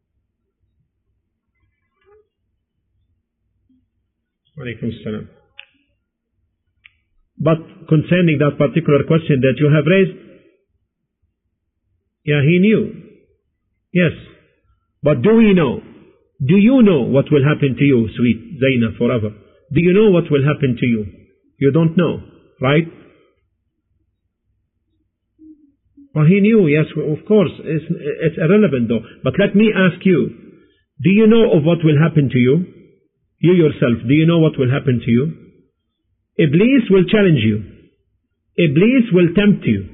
Alaykum salam. But concerning that particular question that you have raised, yeah, He knew. Yes. But do we know? Do you know what will happen to you, sweet Zaina, forever? Do you know what will happen to you? You don't know, right? Well, He knew, yes, of course. It's irrelevant though. But let me ask you, do you know of what will happen to you? You yourself, do you know what will happen to you? Iblis will challenge you. Iblis will tempt you.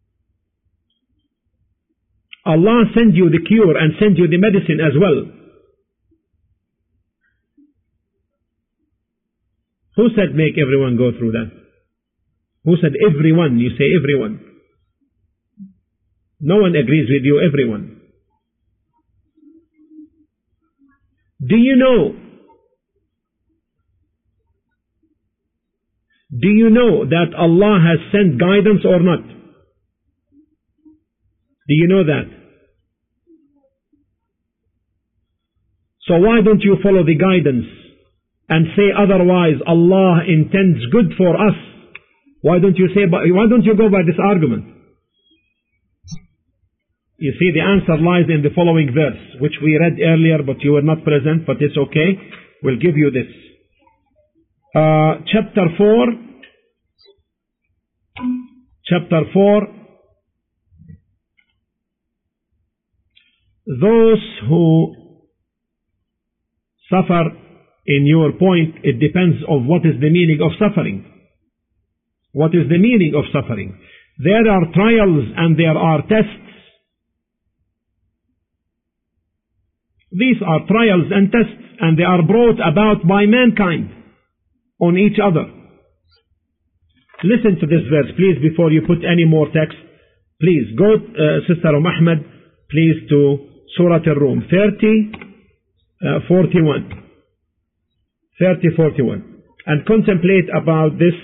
Allah send you the cure and send you the medicine as well. Who said make everyone go through that? Who said everyone? You say everyone. No one agrees with you, everyone. Do you know? Do you know that Allah has sent guidance or not? Do you know that? So why don't you follow the guidance and say otherwise Allah intends good for us? Why don't you go by this argument? You see, the answer lies in the following verse, which we read earlier, but you were not present, but it's okay. We'll give you this. Chapter 4. Those who suffer, in your point, it depends on what is the meaning of suffering. What is the meaning of suffering? There are trials and there are tests. These are trials and tests, and they are brought about by mankind on each other. Listen to this verse, please, before you put any more text. Please, go, Sister Ahmed, please, to Surah Ar-Rum, 30:41. 30:41. And contemplate about this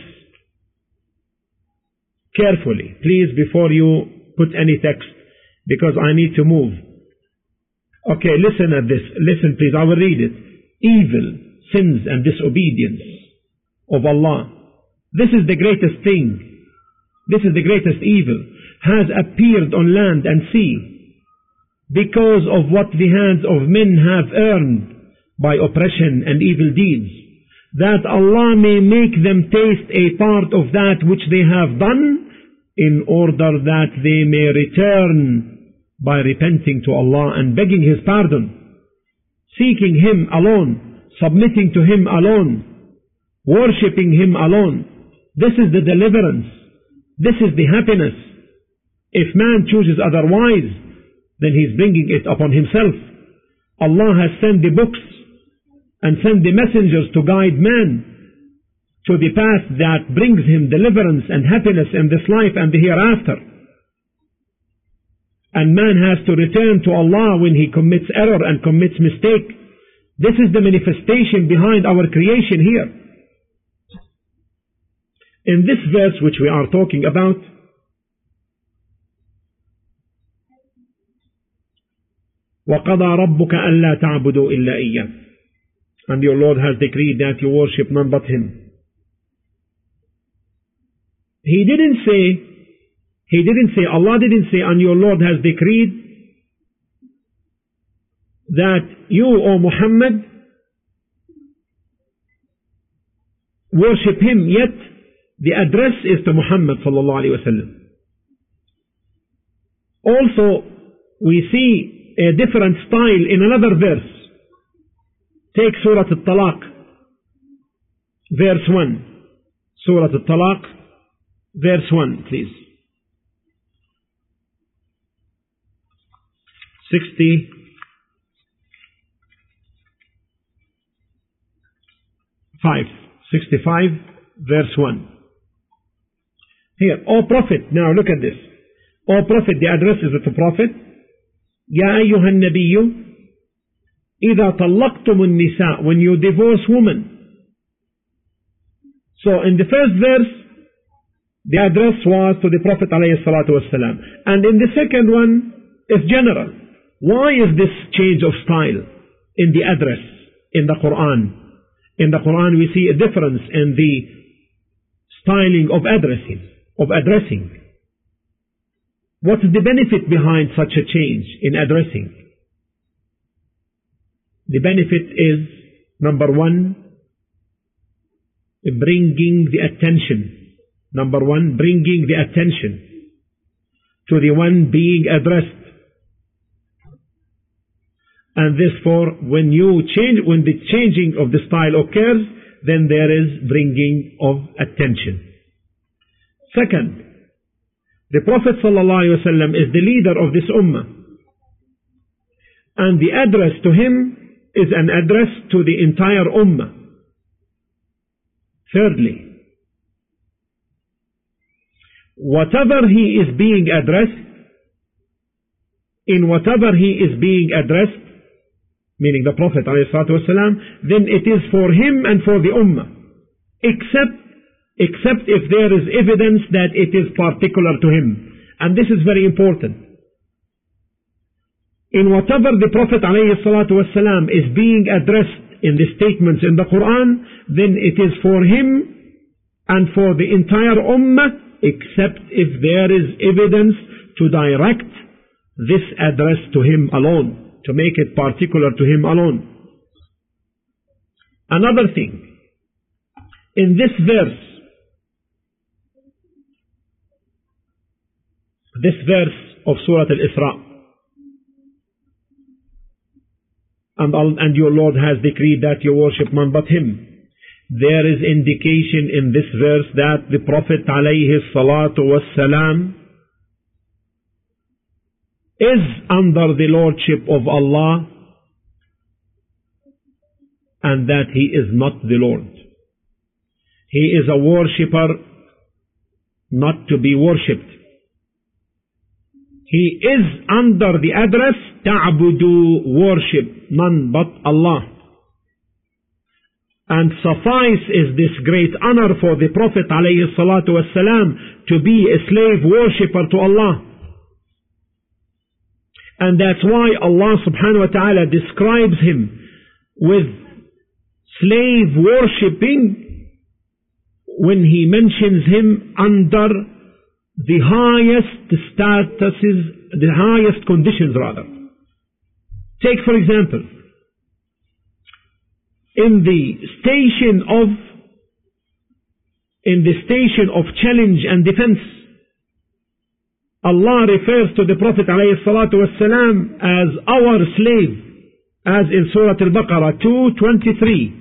carefully, please, before you put any text, because I need to move. Okay, listen at this. Listen, please, I will read it. Evil, sins and disobedience of Allah. This is the greatest thing. This is the greatest evil. Has appeared on land and sea because of what the hands of men have earned by oppression and evil deeds, that Allah may make them taste a part of that which they have done, in order that they may return by repenting to Allah and begging His pardon, seeking Him alone, submitting to Him alone, worshipping Him alone. This is the deliverance. This is the happiness. If man chooses otherwise, then he's bringing it upon himself. Allah has sent the books and sent the messengers to guide man to the path that brings him deliverance and happiness in this life and the hereafter. And man has to return to Allah when he commits error and commits mistake. This is the manifestation behind our creation here. In this verse which we are talking about, وَقَضَى رَبُّكَ أَلَّا تَعْبُدُوا إِلَّا إِيَّهُ, and your Lord has decreed that you worship none but Him. Allah didn't say, and your Lord has decreed that you, O Muhammad, worship Him, yet the address is to Muhammad sallallahu alaihi wasallam. Also, we see a different style in another verse. Take Surah Al-Talaq, verse 1. Surah Al-Talaq, verse 1, please. 65, verse 1. Here, O Prophet, now look at this. O Prophet, the address is to Prophet. Ya ayyuhan nabiyyu, إذا طلقتم النساء, when you divorce women. So in the first verse, the address was to the Prophet ﷺ. And in the second one, is general. Why is this change of style in the address in the Quran? In the Quran we see a difference in the styling of addressing. What's the benefit behind such a change in addressing? The benefit is, number one, bringing the attention to the one being addressed. And therefore, when the changing of the style occurs, then there is bringing of attention. Second, the Prophet ﷺ is the leader of this ummah, and the address to him is an address to the entire ummah. Thirdly, whatever he is being addressed, meaning the Prophet ﷺ, then it is for him and for the ummah, except if there is evidence that it is particular to him. And this is very important. In whatever the Prophet ﷺ is being addressed in the statements in the Quran, then it is for him and for the entire ummah, except if there is evidence to direct this address to him alone, to make it particular to him alone. Another thing, in this verse of Surah Al-Isra, and your Lord has decreed that you worship none but him, there is indication in this verse that the Prophet ﷺ is under the lordship of Allah, and that he is not the Lord. He is a worshipper, not to be worshipped. He is under the address ta'budu, worship none but Allah. And suffice is this great honor for the Prophet ﷺ to be a slave worshipper to Allah. And that's why Allah subhanahu wa ta'ala describes him with slave worshipping when he mentions him under the highest statuses, the highest conditions rather. Take for example, in the station of challenge and defense, Allah refers to the Prophet ﷺ as our slave, as in Surah Al-Baqarah 2:23.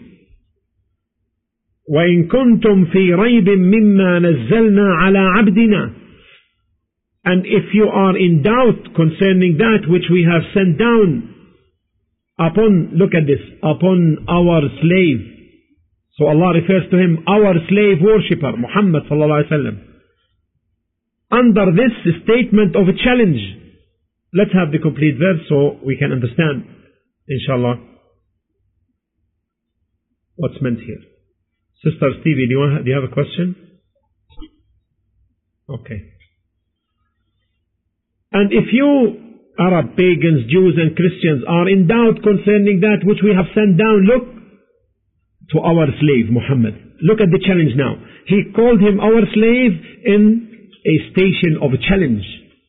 وَإِن كُنتُمْ فِي رَيْبٍ مِّمَّا نَزَّلْنَا عَلَى عَبْدِنَا. And if you are in doubt concerning that which we have sent down upon, look at this, upon our slave. So Allah refers to him, our slave worshipper, Muhammad sallallahu alaihi wasallam. Under this statement of a challenge, let's have the complete verse so we can understand, inshallah, what's meant here. Sister Stevie, do you have a question? Okay. And if you Arab pagans, Jews and Christians are in doubt concerning that which we have sent down, look to our slave Muhammad. Look at the challenge now. He called him our slave in a station of challenge.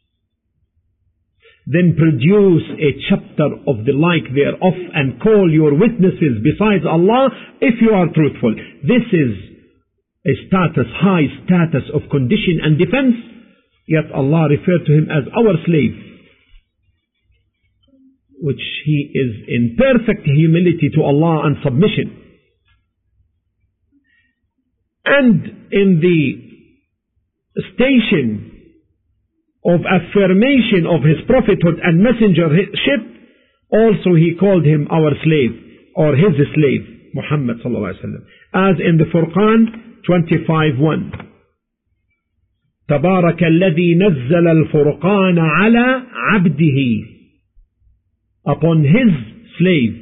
Then produce a chapter of the like thereof and call your witnesses besides Allah if you are truthful. This is a high status of condition and defense, yet Allah referred to him as our slave, which he is in perfect humility to Allah and submission. And in the station of affirmation of his prophethood and messengership, also he called him our slave, or his slave, Muhammad sallallahu alaihi wasallam, as in the Furqan 25:1. تبارك الذي نزل الفرقان على عبده, upon his slave.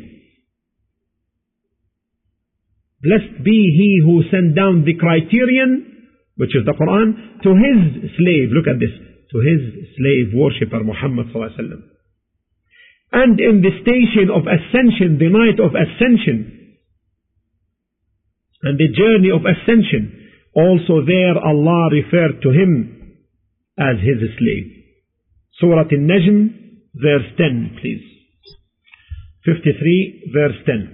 Blessed be he who sent down the criterion, which is the Quran, to his slave. Look at this, to his slave worshipper Muhammad sallallahu alaihi wasallam. And in the station of ascension, the night of ascension, and the journey of ascension, also there Allah referred to him as his slave. Surah An-Najm, verse 10, please. 53, verse 10.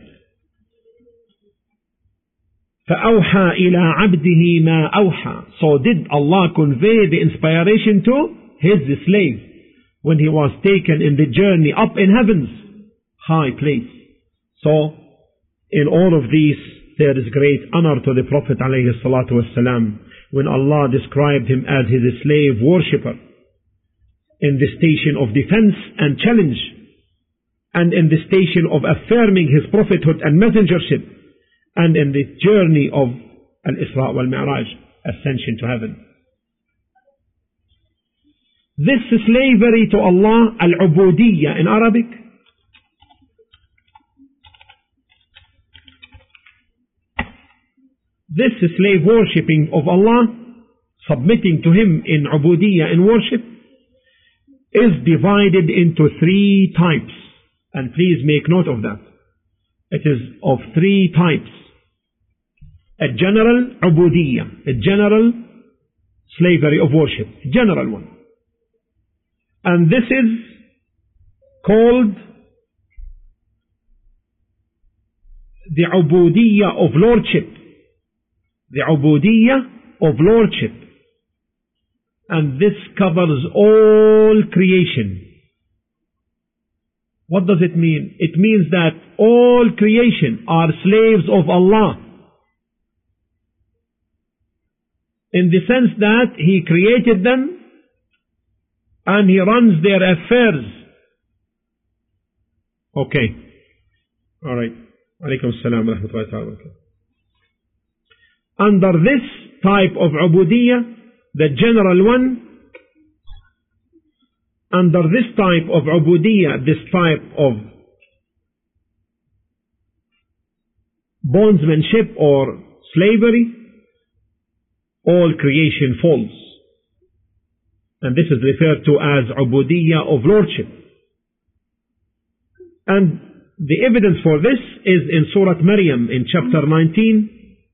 فَأَوْحَى إِلَىٰ عَبْدِهِ مَا أَوْحَى. So did Allah convey the inspiration to his slave when he was taken in the journey up in heaven's high place. So in all of these there is great honor to the Prophet ﷺ when Allah described him as his slave worshipper in the station of defense and challenge, and in the station of affirming his prophethood and messengership, and in the journey of Al-Isra wal-Mi'raj, ascension to heaven. This slavery to Allah, al-ubudiyya in Arabic, this slave worshipping of Allah, submitting to him in ubudiyya, in worship, is divided into 3 types. And please make note of that. It is of 3 types. A general ubudiyya, a general slavery of worship, general one. And this is called the ubudiyya of lordship. The ubudiyya of lordship. And this covers all creation. What does it mean? It means that all creation are slaves of Allah, in the sense that He created them and He runs their affairs. Okay. Alright. Alaykum as-salam wa rahmatullahi wa barakatuh. Under this type of ubudiyya, the general one, under this type of ubudiyya, this type of bondsmanship or slavery, all creation falls. And this is referred to as ubudiyya of lordship. And the evidence for this is in Surah Maryam in chapter 19,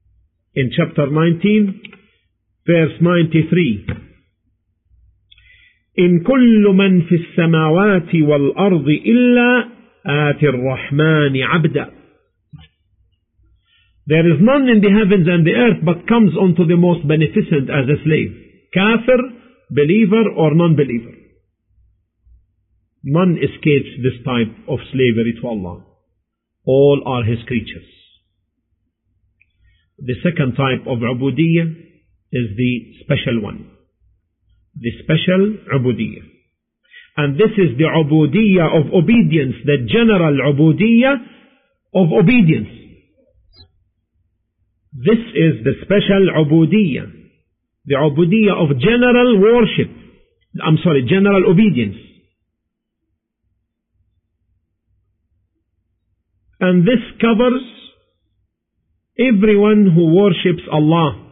verse 93. إن كل من في السماوات والأرض إلا آتي الرحمن عبدا. There is none in the heavens and the earth but comes unto the most beneficent as a slave. Kafir, believer or non-believer. None escapes this type of slavery to Allah. All are His creatures. The second type of ubudiyya is the special one. The special ubudiyya. And this is the ubudiyya of obedience, the general ubudiyya of obedience. This is the special ubudiyya, the ubudiyya of general worship. General obedience. And this covers everyone who worships Allah.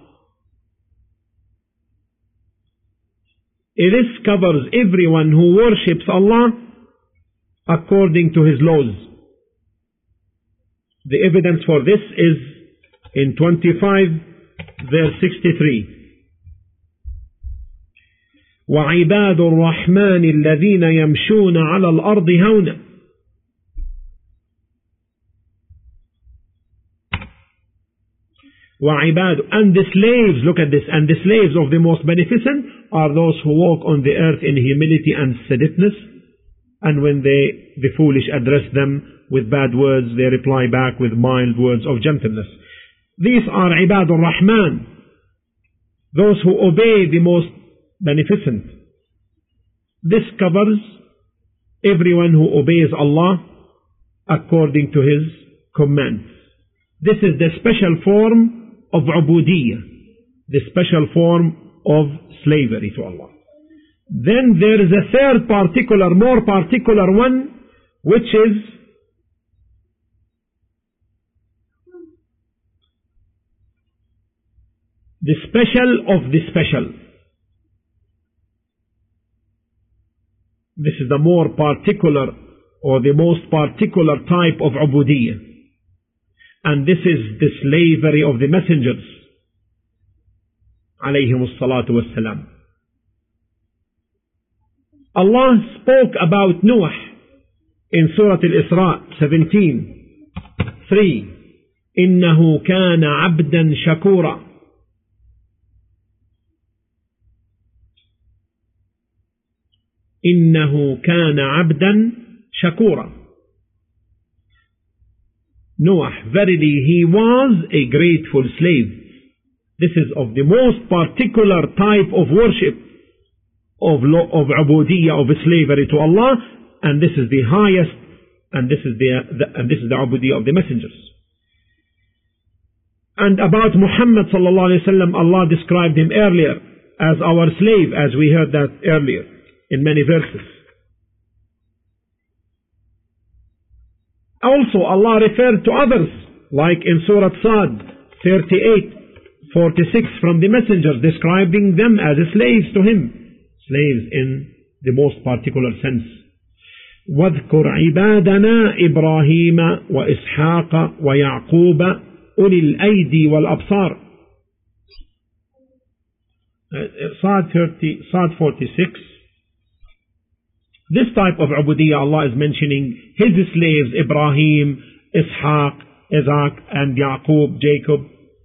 This covers everyone who worships Allah according to His laws. The evidence for this is in 25 verse 63. وَعِبَادُ الرَّحْمَنِ الَّذِينَ يَمْشُونَ عَلَى الْأَرْضِ هَوْنًا. وَعِبَادُ, and the slaves, look at this, and the slaves of the most beneficent are those who walk on the earth in humility and steadiness, and when the foolish address them with bad words, they reply back with mild words of gentleness. These are Ibadur Rahman. those who obey the most beneficent. This covers everyone who obeys Allah according to His commands. This is the special form of ubudiyyah, the special form of slavery to Allah. Then there is a third particular, more particular one, which is the special of the special. This is the more particular or the most particular type of ubudiyyah. And this is the slavery of the messengers, alayhimus salatu wassalam. Allah spoke about Noah in Surah Al-Isra 17:3. إِنَّهُ كَانَ عَبْدًا شَكُورًا. إِنَّهُ كَانَ عَبْدًا شَكُورًا. Noah, verily he was a grateful slave. This is of the most particular type of worship, of ubudiyyah, of slavery to Allah, and this is the highest, and this is the ubudiyyah of the messengers. And about Muhammad sallallahu alaihi wasallam, Allah described him earlier as our slave, as we heard that earlier in many verses. Also, Allah referred to others, like in Surah Sad 38:46, from the messengers, describing them as slaves to him, slaves in the most particular sense. وَاذْكُرْ عِبَادَنَا إِبْرَاهِيمَ وَإِسْحَاقَ وَيَعْقُوبَ أُولِي الْأَيْدِي وَالْأَبْصَارِ. Sad 46. This type of ubudiyyah, Allah is mentioning His slaves, Ibrahim, Ishaq, Isaac, and Yaqub, Jacob.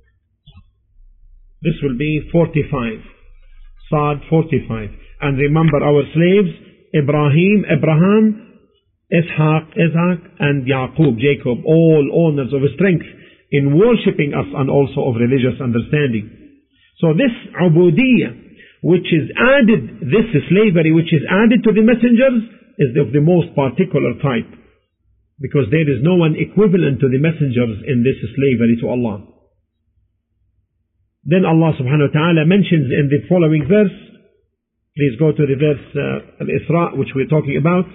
This will be 45. Sad 45. And remember our slaves, Abraham, Ishaq, Isaac, and Yaqub, Jacob, all owners of strength in worshipping us and also of religious understanding. So this ubudiyyah, which is added, this slavery which is added to the messengers, is of the most particular type, because there is no one equivalent to the messengers in this slavery to Allah. Then Allah subhanahu wa ta'ala mentions in the following verse, please go to the verse Al-Isra, which we're talking about,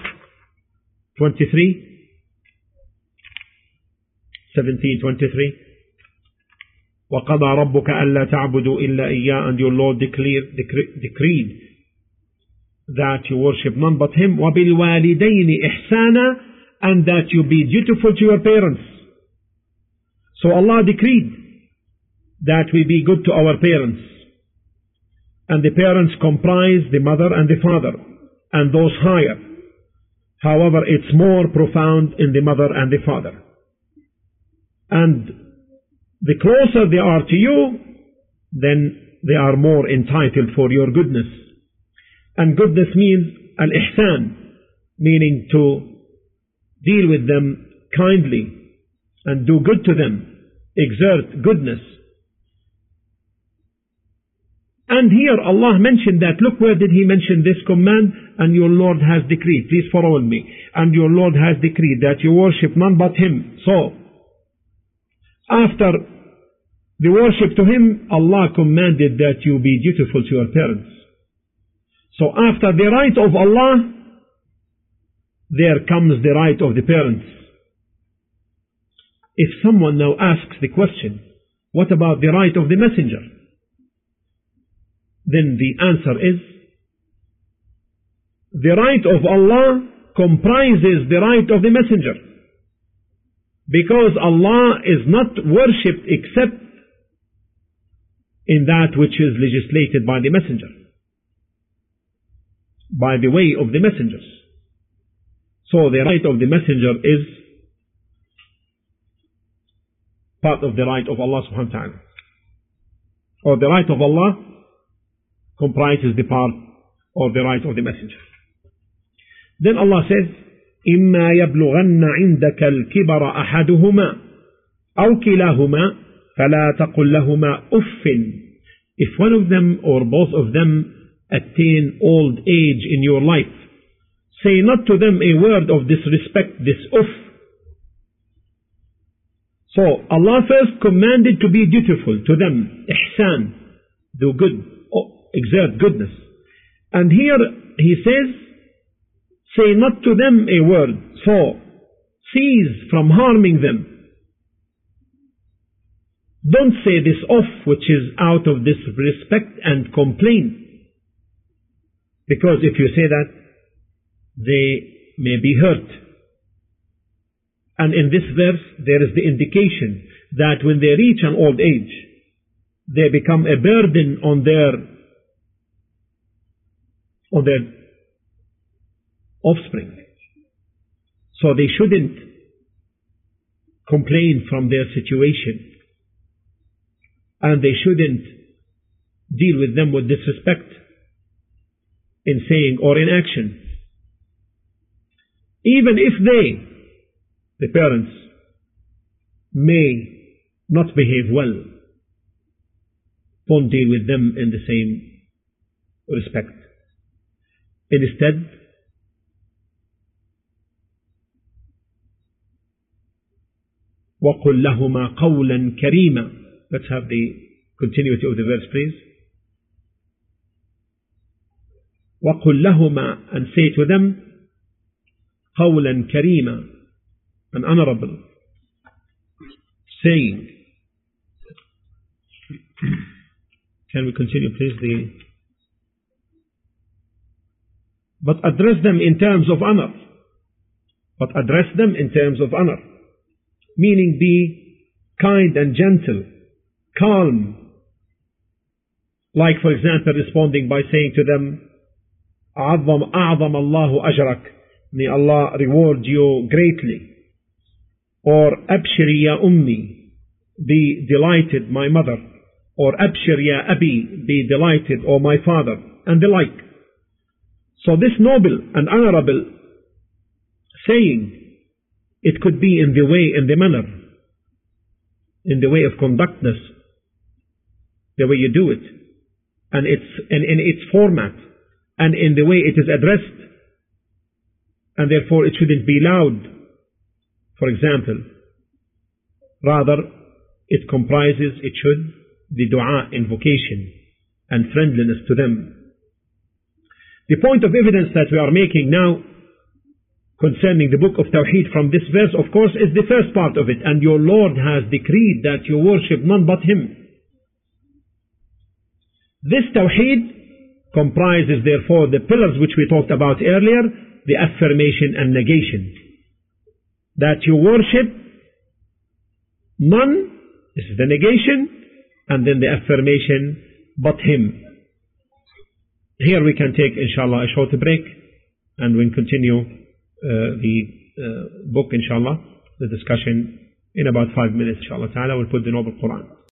17:23. وَقَضَى رَبُّكَ أَلَّا تَعْبُدُوا إِلَّا إِيَّاهُ, and your Lord decreed that you worship none but Him. وَبِالْوَالِدَيْنِ إِحْسَانًا, and that you be dutiful to your parents. So Allah decreed that we be good to our parents. And the parents comprise the mother and the father, and those higher. However, it's more profound in the mother and the father. And the closer they are to you, then they are more entitled for your goodness. And goodness means al-ihsan, meaning to deal with them kindly and do good to them, exert goodness. And here Allah mentioned that, look where did He mention this command, and your Lord has decreed, please follow me, and your Lord has decreed that you worship none but Him. So, after the worship to Him, Allah commanded that you be dutiful to your parents. So after the right of Allah, there comes the right of the parents. If someone now asks the question, what about the right of the messenger? Then the answer is, the right of Allah comprises the right of the messenger. Because Allah is not worshipped except in that which is legislated by the messenger, by the way of the messengers. So the right of the messenger is part of the right of Allah subhanahu wa ta'ala. Or the right of Allah comprises the part or the right of the messenger. Then Allah says, إِمَّا يَبْلُغَنَّ عِنْدَكَ الْكِبَرَ أَحَدُهُمَا أَوْ كِلَاهُمَا فَلَا تَقُلْ لَهُمَا أُفٍّ if one of them or both of them attain old age in your life, say not to them a word of disrespect, this uff. So Allah first commanded to be dutiful to them, ihsan, do good, exert goodness. And here He says, say not to them a word, so cease from harming them. Don't say this off, which is out of disrespect and complaint. Because if you say that, they may be hurt. And in this verse, there is the indication that when they reach an old age, they become a burden on their offspring. So they shouldn't complain from their situation. And they shouldn't deal with them with disrespect in saying or in action. Even if they, the parents, may not behave well, don't deal with them in the same respect. Instead, وَقُلْ لَهُمَا قَوْلًا كَرِيمًا. Let's have the continuity of the verse, please. وَقُلْ لَهُمَا, and say to them, قَوْلًا كَرِيمًا, an honorable saying. Can we continue, please? But address them in terms of honor. But address them in terms of honor. Meaning be kind and gentle, calm. Like, for example, responding by saying to them, أعظم الله أجرك, may Allah reward you greatly. Or أبشري يا أمي, be delighted, my mother. Or أبشر يا أبي, be delighted, or my father, and the like. So this noble and honorable saying, it could be in the way, in the manner, in the way of conductness, the way you do it, and in its format, and in the way it is addressed, and therefore it shouldn't be loud, for example. Rather, it should be dua, invocation, and friendliness to them. The point of evidence that we are making now concerning the book of Tawheed from this verse, of course, is the first part of it. And your Lord has decreed that you worship none but Him. This Tawheed comprises, therefore, the pillars which we talked about earlier, the affirmation and negation. That you worship none, this is the negation, and then the affirmation, but Him. Here we can take, inshallah, a short break, and we'll continue the book, inshallah, the discussion in about 5 minutes, inshallah ta'ala. We'll put the Noble Quran.